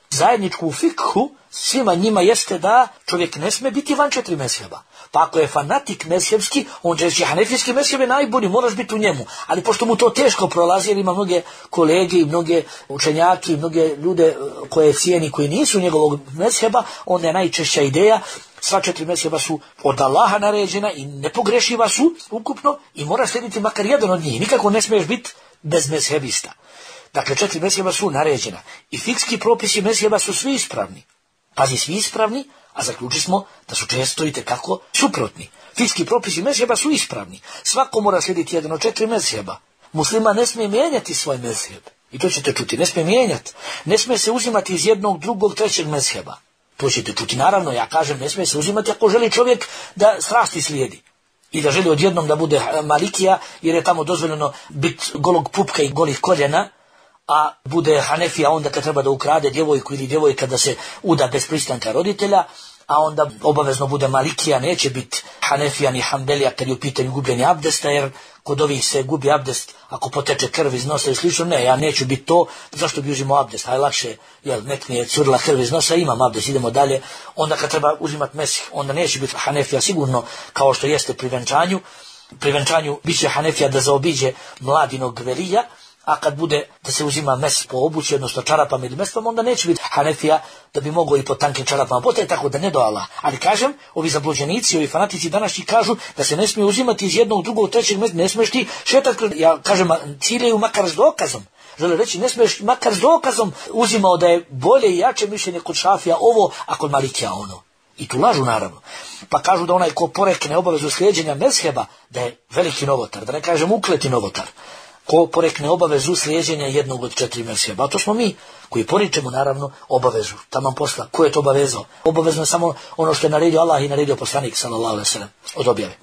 zajedničko u fikhu svima njima jeste da čovjek ne smije biti van četiri mezheba. Pa ako je fanatik mezhebski, on će hanefijski mezheb je najbolji, moraš biti u njemu. Ali pošto mu to teško prolazi, jer ima mnoge kolege i mnoge učenjaki i mnoge ljude koje cijeni, koji nisu njegovog mezheba, onda je najčešća ideja, sva četiri mezheba su od Allaha naređena i nepogrešiva su ukupno i moraš slijediti makar jedan od njih. Nikako ne smiješ biti bez mezhebista. Dakle, četiri mezheba su naređena. I fikski propisi mezheba su svi ispravni. Pazi, svi ispravni, a zaključili smo da su često i tekako suprotni. Fikski propisi mezheba su ispravni. Svako mora slijediti jedan od četiri mezheba. Muslima ne smije mijenjati svoj mezheb. I to ćete čuti, ne smije mijenjati. Ne smije se uzimati iz jednog, drugog, trećeg mezheba. To ćete čuti. Naravno, ja kažem, ne smije se uzimati ako želi čovjek da strasti slijedi. I da želi odjednom da bude malikija, jer je tamo dozvoljeno biti golog pupka i golih koljena, a bude hanefija onda kad treba da ukrade djevojku ili djevojka da se uda bez pristanka roditelja, a onda obavezno bude malikija, neće biti hanefija ni hambelija kad je u pitanju gubljenje abdesta, jer kod ovih se gubi abdest ako poteče krv iz nosa i slično. Ne, ja neću biti to, zašto bi uzimao abdest, aj lakše, jel, nek mi je curila krv iz nosa, imam abdest, idemo dalje. Onda kad treba uzimati mesih, onda neće biti hanefija sigurno, kao što jeste pri venčanju. Pri venčanju bit će hanefija da zaobiđe mladinog velija, a kad bude da se uzima mes po obući, odnosno čarapama ili mestvom, onda neće biti hanefija da bi mogao i po tankim čarapama potaje, tako da ne do Allah. Ali kažem, ovi zabluđenici, ovi fanatici današnji kažu da se ne smije uzimati iz jednog, drugog, trećeg mesta, ne smiješ ti šetati, ja kažem, ciljaju makar s dokazom. Žele reći, ne smiješ makar s dokazom uzimao da je bolje i jače mišljenje kod Šafija ovo, a kod Malikija ono. I tu lažu naravno. Pa kažu da onaj ko porekne obavezu slijeđenja mezheba, da je veliki novotar, da ne kažem ukleti novotar. Ko porekne obavezu slijeđenja jednog od četiri mezheba. A to smo mi koji poričemo naravno obavezu. Taman posla. Ko je to obavezao? Obavezno je samo ono što je naredio Allah i naredio poslanik sallallahu alejhi ve sellem od objave.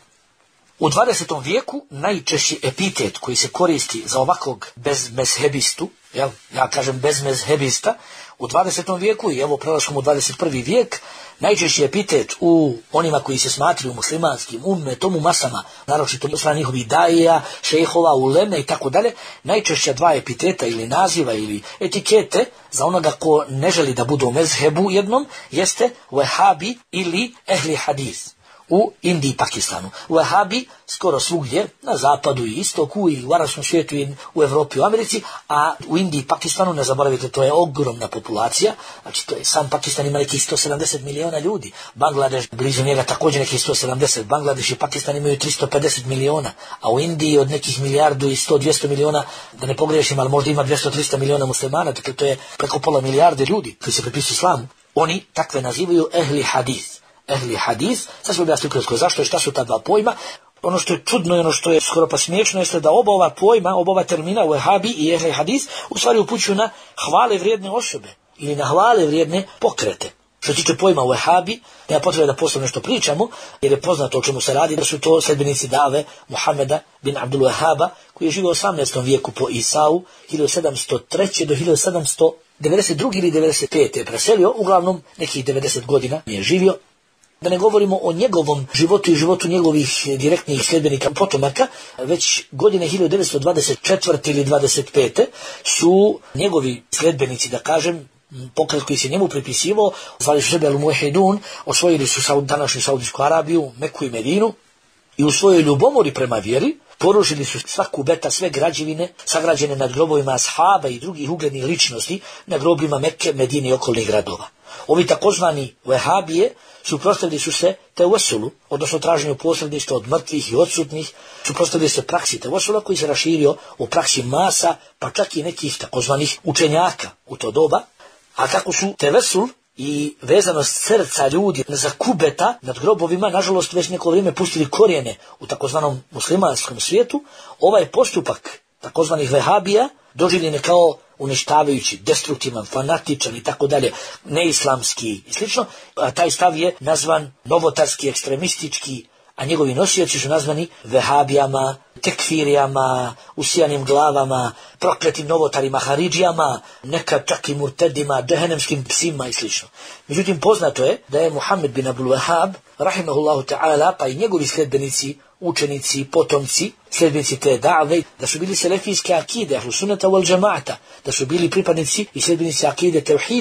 U dvadesetom vijeku najčešći epitet koji se koristi za ovakvog bezmezhebistu, jel, ja kažem bezmezhebista, u dvadesetom vijeku i evo prelaskom u dvadeset prvi vijek, najčešći epitet u onima koji se smatraju muslimanskim ummetom u masama, naročito musliman njihovih daija, šejhova, uleme i tako dalje, najčešća dva epiteta ili naziva ili etikete za onoga ko ne želi da bude u mezhebu jednom, jeste Wahabi ili ehli hadis. U Indiji i Pakistanu. Wahabi skoro svugdje, na zapadu i istoku i u arapskom svijetu i u Evropi i u Americi, a u Indiji i Pakistanu, ne zaboravite, to je ogromna populacija, znači to je, sam Pakistan ima nekih sto sedamdeset miliona ljudi, Bangladeš blizu njega također nekih sto sedamdeset, Bangladeš i Pakistan imaju tristo pedeset miliona, a u Indiji od nekih milijardu i sto do dvjesto miliona, da ne pogriješim, ali možda ima dvjesto do tristo miliona muslimana, dakle to je preko pola milijarde ljudi koji se pripisuju islamu. Oni takve nazivaju ehli hadis. Ehli hadis, sad ću objasniti ukratko zašto i šta su ta dva pojma. Ono što je čudno i ono što je skoro pa smiješno jeste da oba ova pojma, oba ova termina, Wahabi i ehli hadis, u stvari upućuju na hvale vrijedne osobe ili na hvale vrijedne pokrete. Što se tiče pojma Wahabi, nema potrebe da posebno nešto pričamo, jer je poznato o čemu se radi, da su to sledbenici dave Muhameda bin Abdul Wahaba, koji je živio u osamnaestom vijeku po Isau, hiljadu sedamsto treće do hiljadu sedamsto devedeset druge ili devedeset pete je preselio, uglavnom nekih devedeset godina je živio. Da ne govorimo o njegovom životu i životu njegovih direktnih sljedbenika potomaka, već godine hiljadu devetsto dvadeset četvrte ili dvadeset pete su njegovi sljedbenici, da kažem, pokret koji se njemu pripisivao, zvali su sebe Al-Muwahhidun, osvojili su današnju Saudijsku Arabiju, Meku i Medinu i u svojoj ljubomori prema vjeri porušili su sva kubeta, sve građevine sagrađene nad grobovima ashaba i drugih uglednih ličnosti na grobima Mekke, Medine i okolnih gradova. Ovi takozvani Wahabije suprotstavili su se tevesulu, odnosno traženju posredništva od mrtvih i odsutnih, suprotstavili se praksi tevesula koji se raširio u praksi masa, pa čak i nekih takozvanih učenjaka u to doba. A kako su tevesul i vezanost srca ljudi za kubeta nad grobovima, nažalost, već neko vrijeme pustili korijene u takozvanom muslimanskom svijetu, ovaj postupak takozvanih Wahabija doživljen je kao uništavajući, destruktivan, fanatičan i tako dalje, neislamski i slično, a taj stav je nazvan novotarski, ekstremistički, a njegovi nosioci su nazvani vehabijama, tekfirijama, usijanim glavama, prokletim novotarima, haridžijama, nekad čak i murtedima, džehennemskim psima i slično. Međutim, poznato je da je Muhammed bin Abdul Wahab, rahimahullahu ta'ala, pa i njegovi sljedbenici, učenici, potomci, sljedbenici te da've, da su bili selefijske akide, ahlu sunnata wal džemata, da su bili pripadnici i sljedbenici akide tevhida,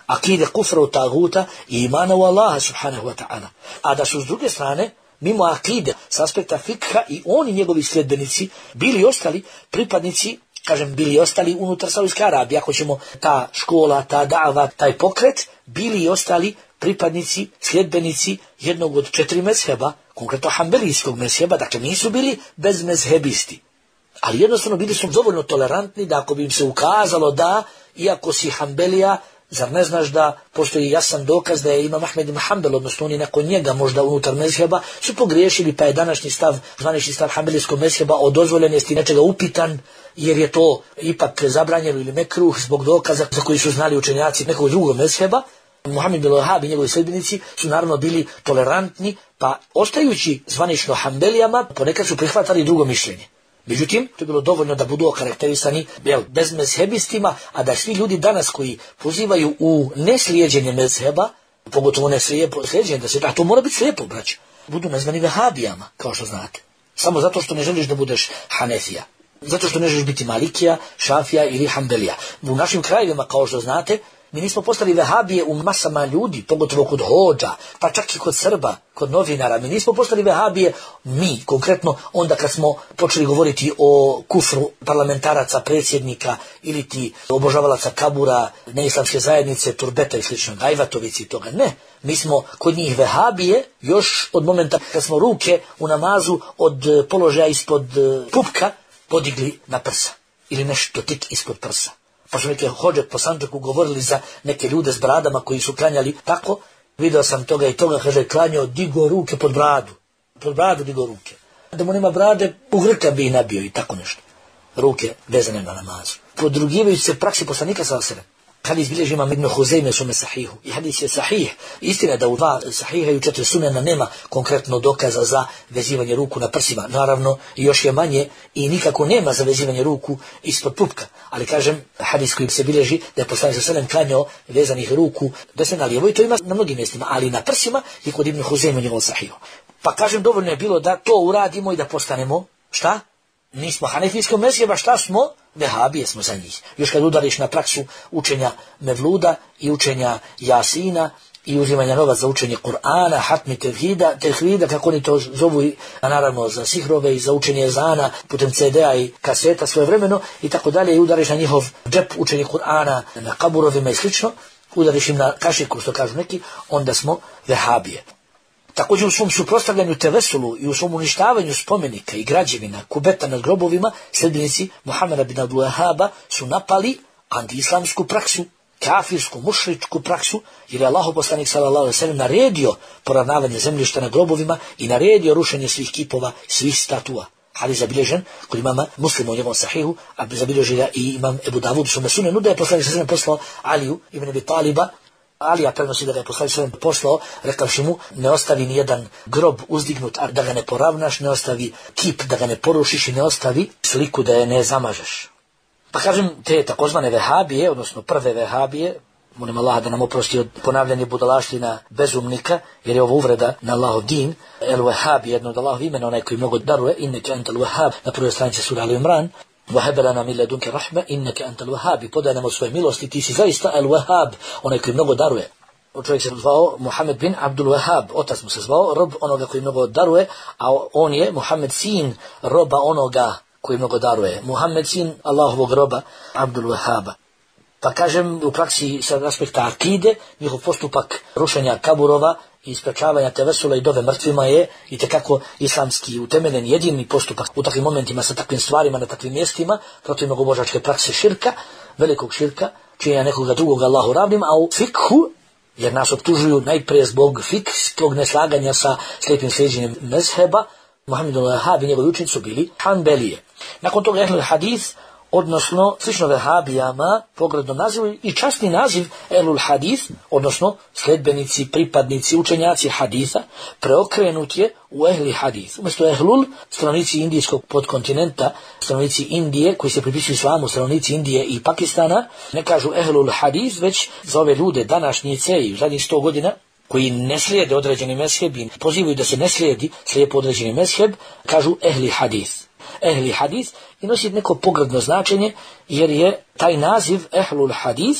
akide kufra u taguta i imana u Allaha subhanahu wa ta'ala. A da su s druge strane, mimo akide, s aspekta fikha i oni njegovi sljedbenici, bili ostali pripadnici, kažem, bili ostali unutar Saudijske Arabije, ako ćemo ta škola, ta dava, taj pokret, bili ostali pripadnici, sljedbenici jednog od četiri mezheba, konkretno hambelijskog mezheba, dakle nisu bili bezmezhebisti. Ali jednostavno bili su dovoljno tolerantni da ako bi im se ukazalo da, iako si hambelija, zar ne znaš da postoji jasan dokaz da je Imam Ahmed ibn Hanbel, odnosno oni nakon njega možda unutar mezheba, su pogriješili, pa je današnji stav, zvanični stav hambelijskog mezheba o dozvoljenosti nečega upitan, jer je to ipak zabranjeno ili mekruh zbog dokaza za koji su znali učenjaci nekog drugog mezheba. Muhammed bin Wahhab i njegovi sljedbenici su naravno bili tolerantni, pa ostajući zvanično hambelijama, ponekad su prihvatali drugo mišljenje. Međutim, to je bilo dovoljno da budu okarakterisani bez mezhebistima, a da svi ljudi danas koji pozivaju u neslijeđenje mezheba, pogotovo ne slijeđenje, da se da, to mora biti slijepo, braće, budu nazvani vehabijama, kao što znate. Samo zato što ne želiš da budeš hanefija. Zato što ne želiš biti malikija, šafija ili hambelija. U našim krajevima, kao što znate, mi nismo postali vehabije u masama ljudi, pogotovo kod hođa, pa čak i kod Srba, kod novinara. Mi nismo postali vehabije, mi, konkretno, onda kad smo počeli govoriti o kufru parlamentaraca, predsjednika, ili ti obožavalaca kabura, neislamske zajednice, turbeta i slično, Gajvatovici i toga. Ne, mi smo kod njih vehabije još od momenta kad smo ruke u namazu od položaja ispod pupka podigli na prsa. Ili nešto tik ispod prsa. Pa su neke hođe po Sandžaku govorili za neke ljude s bradama koji su klanjali tako. Video sam toga i toga, kaže, klanjao, digo ruke pod bradu. Pod bradu digo ruke. Da mu nema brade, u grka bi i nabio i tako nešto. Ruke vezane na namazu. Podrugivajući se praksi poslanika sallallahu alejhi ve sellem. Hadis bilježi Imam Ibn Huzejme u svome sahihu. I hadis je sahih. Istina da u dva sahiha i u četiri sunena nema konkretno dokaza za vezivanje ruku na prsima. Naravno, još je manje i nikako nema za vezivanje ruku ispod pupka. Ali kažem, hadis koji se bilježi da je poslanik sallallahu alejhi ve sellem klanjao vezanih ruku desno na lijevo i to ima na mnogim mjestima, ali na prsima je kod Ibn Huzejme u njegovom sahihu. Pa kažem, dovoljno je bilo da to uradimo i da postanemo, šta? Nismo hanefijskog mezheba, šta smo? Vehabije smo za njih. Još kad udariš na praksu učenja Mevluda i učenja Jasina i uzimanja novac za učenje Kur'ana, hatmi tevhida, tevhida, kako oni to zovu, a naravno za sihrove i za učenje ezana putem ce de a i kaseta svojevremeno i tako dalje, i udariš na njihov džep učenje Kur'ana na kaburovima i slično, udariš im na kašiku, što kažu neki, onda smo vehabije. Također u svom suprotstavljanju tevesulu i u svom uništavanju spomenika i građevina, kubeta nad grobovima, sljedbenici Muhameda bin Abdul Wahhaba su napali antiislamsku praksu, kafirsku, mušričku praksu, jer je Allahov poslanik sallallahu alejhi ve sellem naredio poravnavanje zemljišta na grobovima i naredio rušenje svih kipova, svih statua. Hadis zabilježen kod imama Muslima u njegovom sahihu, a zabilježi ga i imam Ebu Davud u svome sunenu, da je poslanik sallallahu alejhi ve sellem poslao Aliju ibn Abi Taliba. Alija prenosi da ga je poslanik sallallahu alejhi ve sellem poslao, rekavši mu, ne ostavi ni jedan grob uzdignut, a da ga ne poravnaš, ne ostavi kip da ga ne porušiš i ne ostavi sliku da je ne zamažeš. Pa kažem, te takozvane vehabije, odnosno prve vehabije, molim Allaha da nam oprosti od ponavljanja budalaština bezumnika, jer je ovo uvreda na Allahov din. El Wahhab, jedno od Allahov imena, onaj koji mnogo daruje, inneke antal Wahhab, na prvoj stranici sura Al Imran, وَهَبَ لَنَا مِنْ لَدُنْكَ رَحْمَةً إِنَّكَ أَنْتَ الْوَهَّابِ, podaj nam od svoje milosti, ti si zaista El Wahhab, onaj koji mnogo daruje. Čovjek se zvao Muhammed bin Abdul Wahhab, otac mu se zvao, rob onoga koji mnogo daruje, a on je Muhammed sin roba onoga koji mnogo daruje. Muhammed sin Allahovog roba Abdul Wahhaba. Pa kažem, u praksi sa aspekta akide, njihov postupak rušenja kaburova i sprečavanja tevesula i dove mrtvima je itekako islamski utemeljen, jedini postupak u takvim momentima sa takvim stvarima na takvim mjestima, protiv mnogobožačke prakse širka, velikog širka, činjenja nekoga drugog Allahu ravnim, a u fikhu, jer nas optužuju najprije zbog fikskog neslaganja sa slijepim sljeđenjem mezheba, Muhammed bin Wahhab i njegovi učenici su bili hanbelije. Nakon toga ehlul hadis, odnosno slično vehabijama, poglednom nazivu i časni naziv ehlul hadis, odnosno sljedbenici, pripadnici, učenjaci hadisa, preokrenut je u ehli hadis. Umjesto ehlul, stanovnici indijskog podkontinenta, stanovnici Indije, koji se pripisuju islamu, stanovnici Indije i Pakistana, ne kažu ehlul hadis, već za ove ljude današnjice i u zadnjih sto godina, koji ne slijede određeni mezheb i pozivaju da se ne slijedi slijepo određeni mezheb, kažu ehli hadis. Ehli hadis i nosi neko pogrdno značenje, jer je taj naziv ehlul hadis,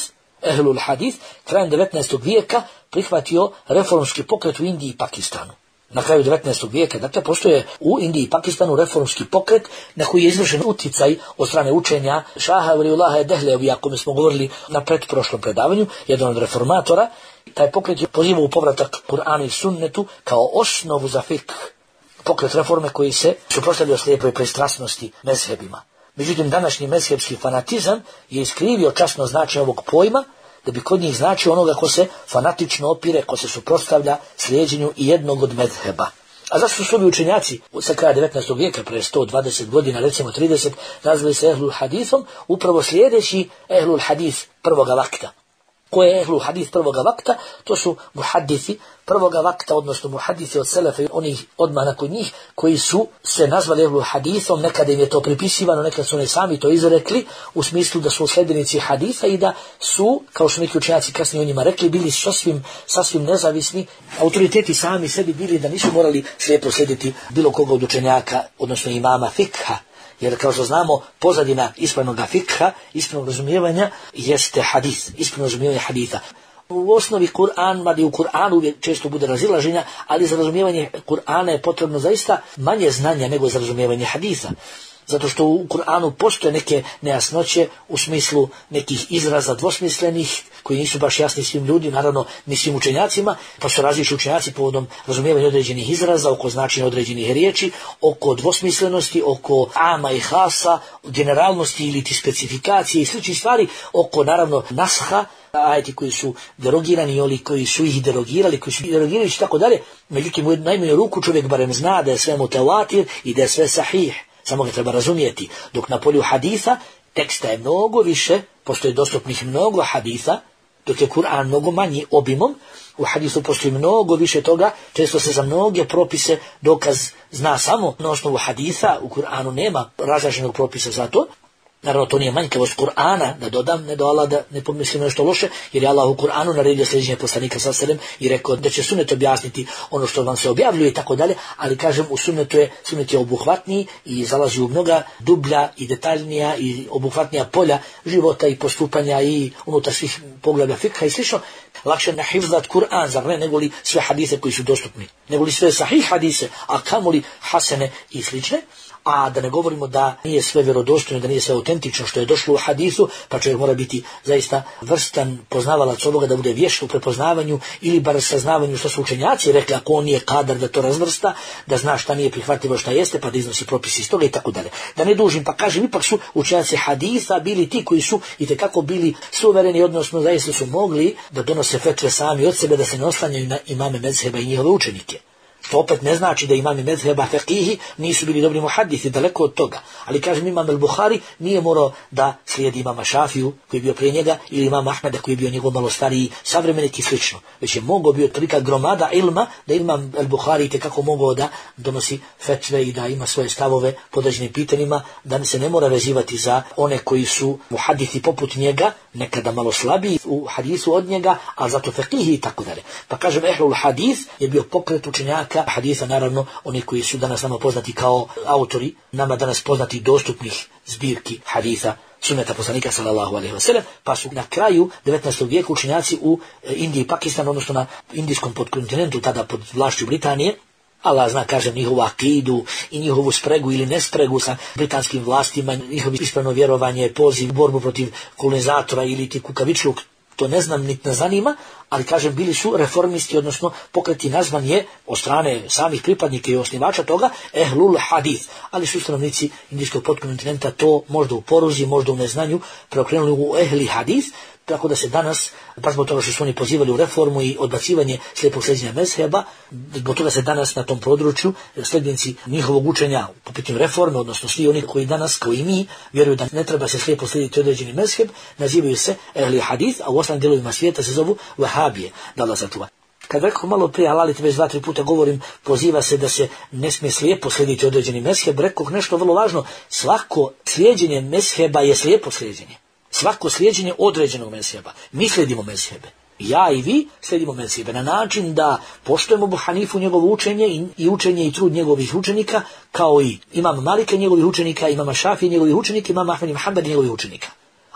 ehlul hadith, krajem devetnaestog vijeka prihvatio reformski pokret u Indiji i Pakistanu. Na kraju devetnaestog vijeka, dakle, postoje u Indiji i Pakistanu reformski pokret na koji je izvršen utjecaj od strane učenja Šaha Veliullaha Dehlevija, o kome smo govorili na pretprošlom predavanju, jedan od reformatora. Taj pokret je pozivao u povratak Kur'anu i sunnetu kao osnovu za fikh, pokret reforme koji se suprotstavio slijepoj pristrasnosti mezhebima. Međutim, današnji mezhebski fanatizam je iskrivio časno značenje ovog pojma, da bi kod njih značio onoga ko se fanatično opire, ko se suprotstavlja slijeđenju i jednog od mezheba. A zašto su ovi učenjaci sa kraja devetnaestog vijeka, pre sto dvadeset godina, recimo trideset, nazvali se ehlul hadithom, upravo slijedeći ehlul hadith prvoga vakta. Ko je ehlul hadith prvoga vakta? To su muhadithi prvoga vakta, odnosno muhadithi od selefa i onih odmah nakon njih, koji su se nazvali ehlul hadithom, nekada im je to pripisivano, nekada su oni sami to izrekli, u smislu da su sljedbenici haditha i da su, kao što neki učenjaci kasnije o njima rekli, bili sasvim, sasvim nezavisni, autoriteti sami sebi bili, da nisu morali slijepo slijediti bilo koga od učenjaka, odnosno imama fikha. Jer kao što znamo, pozadina ispravnog fikha, ispravnog razumijevanja, jeste hadith, ispravno razumijevanje haditha. U osnovi Kur'an, mada i u Kur'anu uvijek često bude razilaženja, ali za razumijevanje Kur'ana je potrebno zaista manje znanja nego za razumijevanje haditha. Zato što u Kur'anu postoje neke nejasnoće u smislu nekih izraza dvosmislenih, koji nisu baš jasni svim ljudima, naravno ni svim učenjacima, pa su različiti učenjaci povodom razumijevanja određenih izraza, oko značenja određenih riječi, oko dvosmislenosti, oko ama i hasa, generalnosti ili ti specifikacije i sličnih stvari, oko naravno nasha, ajeti koji su derogirani, oni koji su ih derogirali, koji su derogirajući i tako dalje. Međutim, u najmanju ruku čovjek barem zna da je sve mutevatir i da je sve sahih. Samo ga treba razumijeti. Dok na polju haditha teksta je mnogo više, postoje dostupnih mnogo haditha, dok je Kur'an mnogo manji obimom, u hadithu postoji mnogo više toga, često se za mnoge propise dokaz zna samo na osnovu haditha, u Kur'anu nema razraženog propisa za to. Naravno, to nije manjkavost Kur'ana, da dodam, ne do Allah da ne pomislimo nešto loše, jer je Allah u Kur'anu naredio sljeđenje poslanika sa selem i rekao da će sunnet objasniti ono što vam se objavljuje i tako dalje, ali kažem, u sunnetu je, sunnet je obuhvatniji i zalazi u mnoga dublja i detaljnija i obuhvatnija polja života i postupanja i unutar svih poglavlja fikha i slično. Lakše na hifzat Kur'an, zar ne, nego li sve hadise koji su dostupni, nego li sve sahih hadise, a kamoli hasene i slične. A da ne govorimo da nije sve vjerodostojno, da nije sve autentično što je došlo u hadisu, pa čovjek mora biti zaista vrstan poznavalac ovoga, da bude vješt u prepoznavanju ili bar saznavanju što su učenjaci rekli, ako on nije kadar da to razvrsta, da zna šta nije prihvatljivo, šta jeste, pa da iznosi propisi iz toga i tako dalje. Da ne dužim, pa kažem, ipak su učenjaci hadisa bili ti koji su itekako bili suvereni, odnosno zaista su mogli da donose fetve sami od sebe, da se ne oslanjaju na imame mezheba i njihove učenike. Što opet ne znači da imami mezheba feqihi nisu bili dobri muhadisi, daleko od toga. Ali kažem, imam al-Buhari nije morao da slijedi imama Šafiju koji je bio prije njega ili imama Ahmeda koji je bio njegov malo stariji savremenik i slično. Već je mogao bio tolika gromada ilma da imam al-Buhari itekako mogao da donosi fetve i da ima svoje stavove po određenim pitanjima, da se ne mora vezivati za one koji su muhadisi poput njega, nekada malo slabiji u hadisu od njega, a zato feqihi i tako dalje. Pa kažem, ehlul hadis je bio pokret učenjaka hadisa, naravno oni koji su danas nama poznati kao autori, nama danas poznati dostupnih zbirki hadisa sunneta poslanika sallallahu alejhi ve sellem, pa su na kraju devetnaestog vijeka učenjaci u Indiji i Pakistanu, odnosno na indijskom podkontinentu, tada pod vlašću Britanije, Allah zna, kažem, njihovu akidu i njihovu spregu ili nespregu sa britanskim vlastima, njihovo ispravno vjerovanje, poziv, borbu protiv kolonizatora ili ti kukavičluk, to ne znam, niti ne zanima, ali kažem, bili su reformisti, odnosno pokreti nazvan je od strane samih pripadnika i osnivača toga ehlul hadith, ali su stanovnici indijskog podkontinenta to možda u poruzi, možda u neznanju preokrenuli u ehli hadith, tako da se danas, pa zbog toga što su oni pozivali u reformu i odbacivanje slijepog sljeđenja mezheba, zbog toga se danas na tom području sljedbenici njihovog učenja po pitanju reforme, odnosno svi oni koji danas, kao i mi, vjeruju da ne treba se slijepo slijediti određeni mezheb, nazivaju se ehli hadith, a u ostalim dijelovima svijeta se zovu vahabije, da Allah sačuva. Kad rekao malo prije, ali već dva, tri puta govorim, poziva se da se ne smije slijepo slijediti određeni mezheb, rekao nešto vrlo važno, svako slijeđenje mezheba je slijepo slijeđenje. Svako slijeđenje određenog mezheba. Mi slijedimo mezhebe. Ja i vi slijedimo mezhebe na način da poštujemo Abu Hanifu, njegovo učenje i, i učenje i trud njegovih učenika, kao i imam Malika njegovih učenika, imama Šafije njegovih učenika, imam Ahmed ibn Hanbala njegovih učenika.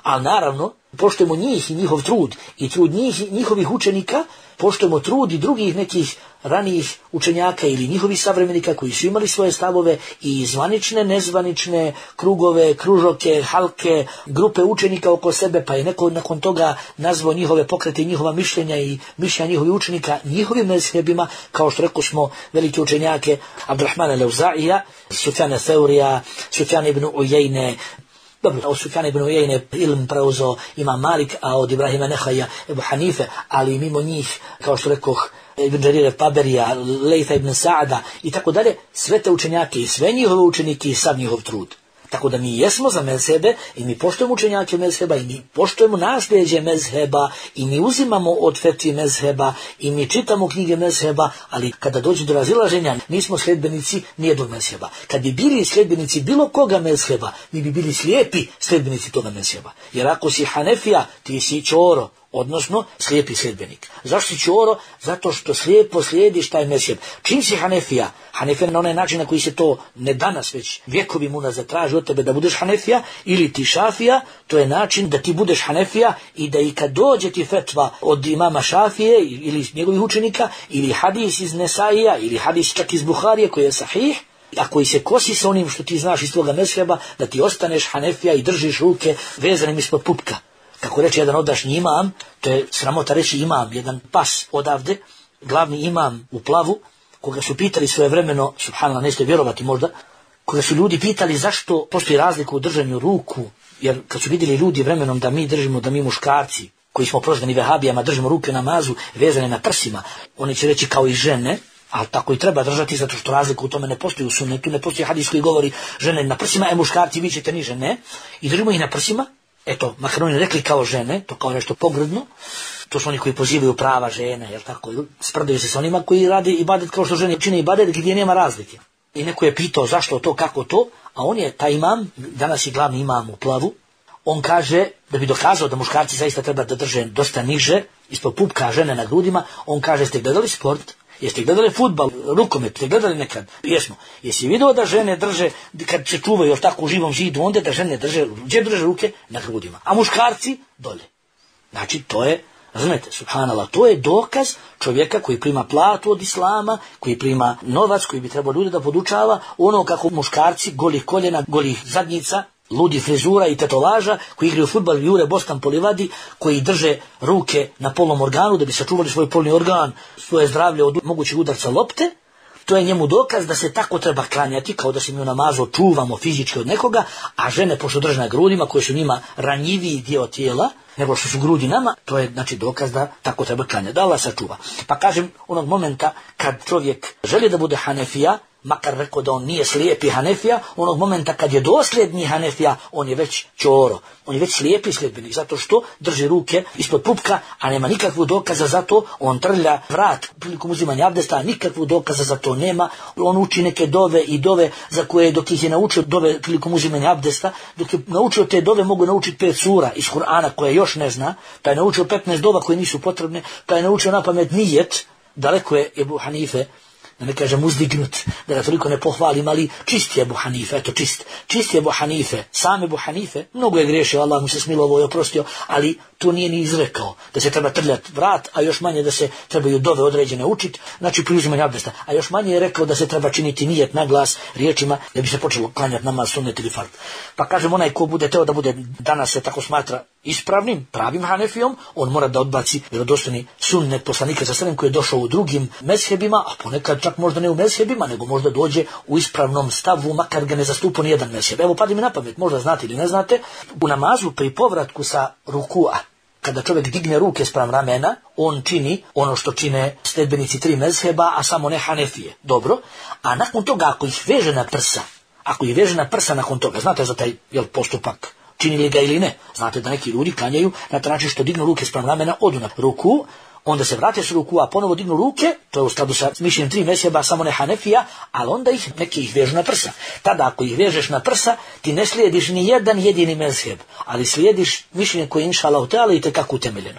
Ali naravno, poštujemo njih i njihov trud i trud njih i njihovih učenika, poštujemo trud i drugih nekih ranijih učenjaka ili njihovih savremenika koji su imali svoje stavove i zvanične, nezvanične krugove, kružoke, halke, grupe učenika oko sebe, pa je neko nakon toga nazvao njihove pokrete i njihova mišljenja i mišljenja njihovih učenika njihovim mezhebima, kao što rekao smo velike učenjake Abdurrahmana Levza'ija, Sufjana Theurija, Sufjana ibn Ujejne. Dobro, od Sufjana ibn Ujejne ilm preuzeo Imam Malik, a od Ibrahima Nehaja Ebu Hanife, ali mimo njih, kao što rekoh, Ibn Đarira Taberija, Lejtha ibn Sa'ada i tako dalje, sve te učenjake i sve njihove učenike i sav njihov trud. Tako da mi jesmo za mezhebe i mi poštujemo učenjake mezheba i mi poštujemo nasljeđe mezheba i mi uzimamo od fetvi mezheba i mi čitamo knjige mezheba, ali kada dođe do razilaženja nismo sljedbenici nijednog mezheba. Kad bi bili sljedbenici bilo koga mezheba, mi bi bili slijepi sljedbenici toga mezheba. Jer ako si Hanefija, ti si čoro, odnosno slijepi sljedbenik. Zašto si čoro? Zato što slijepo slijediš taj mezheb. Čim si Hanefija? Hanefija na onaj način na koji se to ne danas, već vjekovima unazad traži od tebe da budeš Hanefija, ili ti Šafija, to je način da ti budeš Hanefija i da i kad dođe ti fetva od imama Šafije ili njegovih učenika, ili hadis iz Nesaija, ili hadis čak iz Buharije koji je sahih, a koji se kosi sa onim što ti znaš iz toga mezheba, da ti ostaneš Hanefija i držiš ruke vezanim ispod pupka. Kako reče jedan odašnji imam, to je sramota reći imam, jedan pas odavde, glavni imam u Plavu, koga su pitali svojevremeno, subhanallah, nećete vjerovati možda, koga su ljudi pitali zašto postoji razlika u držanju ruku, jer kad su vidjeli ljudi vremenom da mi držimo, da mi muškarci, koji smo prozvani vehabijama, držimo ruke na namazu vezane na prsima, oni će reći kao i žene, ali tako i treba držati, zato što razlika u tome ne postoji u sunnetu, ne postoji hadis koji govori žene na prsima, e muškarci vi ćete niže, ne, i držimo ih na prsima. Eto, makar oni rekli kao žene, to kao nešto pogrdno, to su oni koji pozivaju prava žene, jel tako, sprdaju se sa onima koji rade ibadet kao što žene čine ibadet gdje nema razlike. I neko je pitao zašto to, kako to, a on je, taj imam, danas je glavni imam u Plavu, on kaže, da bi dokazao da muškarci zaista treba da drže dosta niže, ispod pupka žene na grudima, on kaže, ste gledali sport? Jeste gledali fudbal, rukomet, ste gledali nekad? Jesmo. Jesi vidio da žene drže, kad se čuvaju još tako u živom židu, onda da žene drže, gdje drže ruke? Na grudima. A muškarci? Dolje. Znači, to je, razumete, subhanallah, to je dokaz čovjeka koji prima platu od islama, koji prima novac, koji bi trebao ljude da podučava, ono kako muškarci, golih koljena, golih zadnjica, ludi frizura i tetovaža, koji igraju fudbal, jure Bostan po livadi, koji drže ruke na polnom organu da bi sačuvali svoj polni organ, svoje zdravlje od mogućeg udarca lopte, to je njemu dokaz da se tako treba klanjati, kao da se mi u namazu čuvamo fizički od nekoga, a žene pošto drže na grudima, koje su njima ranjiviji dio tijela, nego što su grudi nama, to je znači dokaz da tako treba klanjati, da Allah sačuva. Pa kažem, onog momenta kad čovjek želi da bude Hanefija, makar rekao da on nije slijepi Hanefija, onog momenta kad je dosljedni Hanefija, on je već čoro, on je već slijepi sljedbenik, zato što drži ruke ispod pupka, a nema nikakvog dokaza za to, on trlja vrat prilikom uzimanja abdesta, nikakvog dokaza za to nema, on uči neke dove i dove za koje dok ih je naučio dove prilikom uzimanja abdesta, dok je naučio te dove mogu naučiti pet sura iz Kur'ana koje još ne zna, pa je naučio petnaest dova koje nisu potrebne, pa je naučio na pamet nijet, daleko je Ebu Hanife, da ne kažem uzdignut, da ga toliko ne pohvalim, ali čist je Ebu Hanife, eto čist, čist je Ebu Hanife, sam Ebu Hanife, mnogo je griješio, Allah mu se smilovao i oprostio, ali to nije ni izrekao, da se treba trljati vrat, a još manje da se trebaju dove određene učiti, znači pri uzimanju abdesta, a još manje je rekao da se treba činiti nijet na glas riječima, da bi se počelo klanjati namaz, sunnet ili fard. Pa kažem, onaj ko bude teo da bude, danas se tako smatra ispravnim, pravim Hanefijom, on mora da odbaci vjerodostojni sunnet poslanika sa sredem koji je došao u drugim mezhebima, a ponekad čak možda ne u mezhebima, nego možda dođe u ispravnom stavu, makar ga ne zastupa ni jedan mezheb. Evo, padi mi na pamet, možda znate ili ne znate, u namazu pri povratku sa rukua, kada čovjek digne ruke spram ramena, on čini ono što čine sledbenici tri mezheba, a samo ne Hanefije. Dobro, a nakon toga ako ih veže na prsa, ako ih veže na prsa nakon toga, znate za taj jel, postupak, činili ga ili ne, znate da neki ljudi klanjaju na taj način što dignu ruke spram ramena, odu na ruku, onda se vrate s ruku, a ponovo dignu ruke, to je u skladu sa mišljenjem tri mezheba, samo ne Hanefija, ali onda ih, neki ih vežu na prsa. Tada ako ih vežeš na prsa, ti ne slijediš ni jedan jedini mezheb, ali slijediš mišljenje koje je inša Allah i tekako utemeljeno.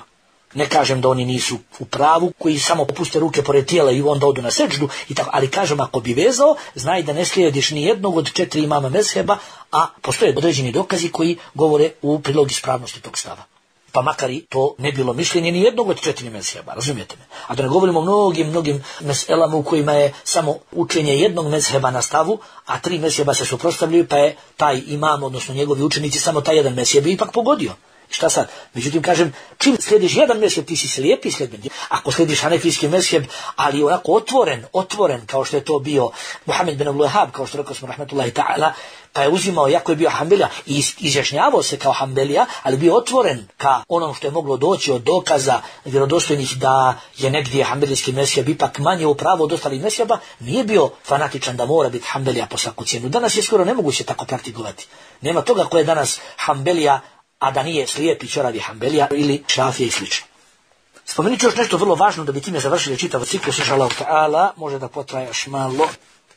Ne kažem da oni nisu u pravu, koji samo opuste ruke pored tijela i onda odu na seđdu, i tako, ali kažem, ako bi vezao, znaj da ne slijediš ni jednog od četiri imama mezheba, a postoje određeni dokazi koji govore u prilog ispravnosti tog stava. Pa makar i to ne bilo mišljenje ni jednog od četiri mezheba, razumijete me? A da ne govorimo o mnogim, mnogim meselama u kojima je samo učenje jednog mezheba na stavu, a tri mezheba se suprotstavljaju, pa je taj imam, odnosno njegovi učenici, samo taj jedan mezheb je ipak pogodio. I šta sad? Međutim, kažem, čim slijediš jedan mezheb, ti si slijepi sledbenik. Ako slijediš hanefijski mezheb, ali onako otvoren, otvoren, kao što je to bio Muhammed bin Abdul Wahhab, kao što rekao smo, rahmetullahi ta'ala, pa je uzimao, jako je bio Hanbelija i izjašnjavao se kao Hanbelija, ali bio otvoren ka onom što je moglo doći od dokaza vjerodostojnih da je negdje hanbelijski mezheb ipak manje u pravu od ostalih mezheba, nije bio fanatičan da mora biti Hanbelija po svaku cijenu. Danas je skoro nemoguće tako praktikovati. Nema toga ko je danas Hanbelija, a da nije slijepi čoravi Hanbelija ili Šafija i slično. Spomenut ću još nešto vrlo važno da bi time završili čitav ciklus, inshallah ta'ala, može da potraje još malo.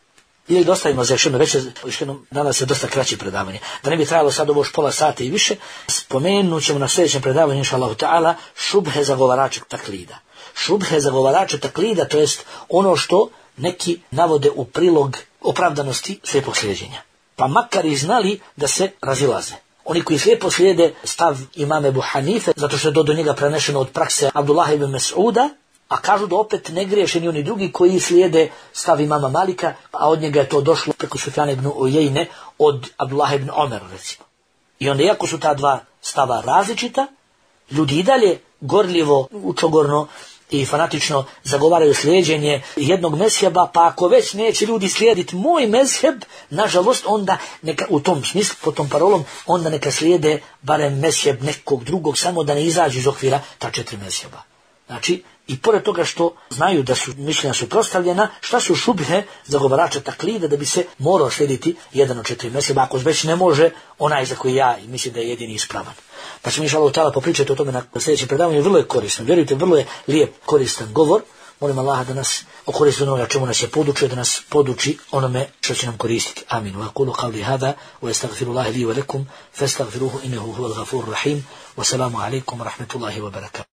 Ili da ostavimo za još jedno večer, još jednom, danas je dosta kraće predavanje. Da ne bi trajalo sad ovo još pola sata i više, spomenut ćemo na sljedećem predavanju, inshallah ta'ala, šubhe zagovarača taklida. Šubhe zagovarača taklida, to jest ono što neki navode u prilog opravdanosti slijepog slijeđenja. Pa makar i znali da se razilaze. Oni koji slijepo slijede stav imame Ebu Hanife, zato što je do, do njega prenešeno od prakse Abdullah ibn Mas'uda, a kažu da opet ne griješe ni oni drugi koji slijede stav imama Malika, a od njega je to došlo preko Sufjana ibn Ujejne od Abdullah ibn Omer, recimo. I onda, iako su ta dva stava različita, ljudi i dalje gorljivo, učogorno i fanatično zagovaraju slijeđenje jednog mezheba, pa ako već neće ljudi slijediti moj mezheb, nažalost, onda neka, u tom smislu, po tom parolom, onda neka slijede barem mezheb nekog drugog, samo da ne izađu iz okvira ta četiri mezheba. Znači, i pored toga što znaju da su mišljenja suprotstavljena, šta su šubhe zagovarača taklida, da bi se morao slijediti jedan od četiri mezheba, ako već ne može onaj za koji ja mislim da je jedini ispravan. Pa ćemo inshallah ta'ala popričati o tome na sljedećem predavanju, vrlo je korisno, vjerujte, vrlo je lijep, koristan govor. Molim Allaha da nas okoristi onoga čemu nas je podučio, da nas poduči onome što će nam koristiti. Amin. Wa aqulu qawli hada wa astaghfirullaha li wa lakum fastaghfiruhu innahu huwal ghafurur rahim. Wa salamu alaykum wa rahmatullahi wa barakatuh.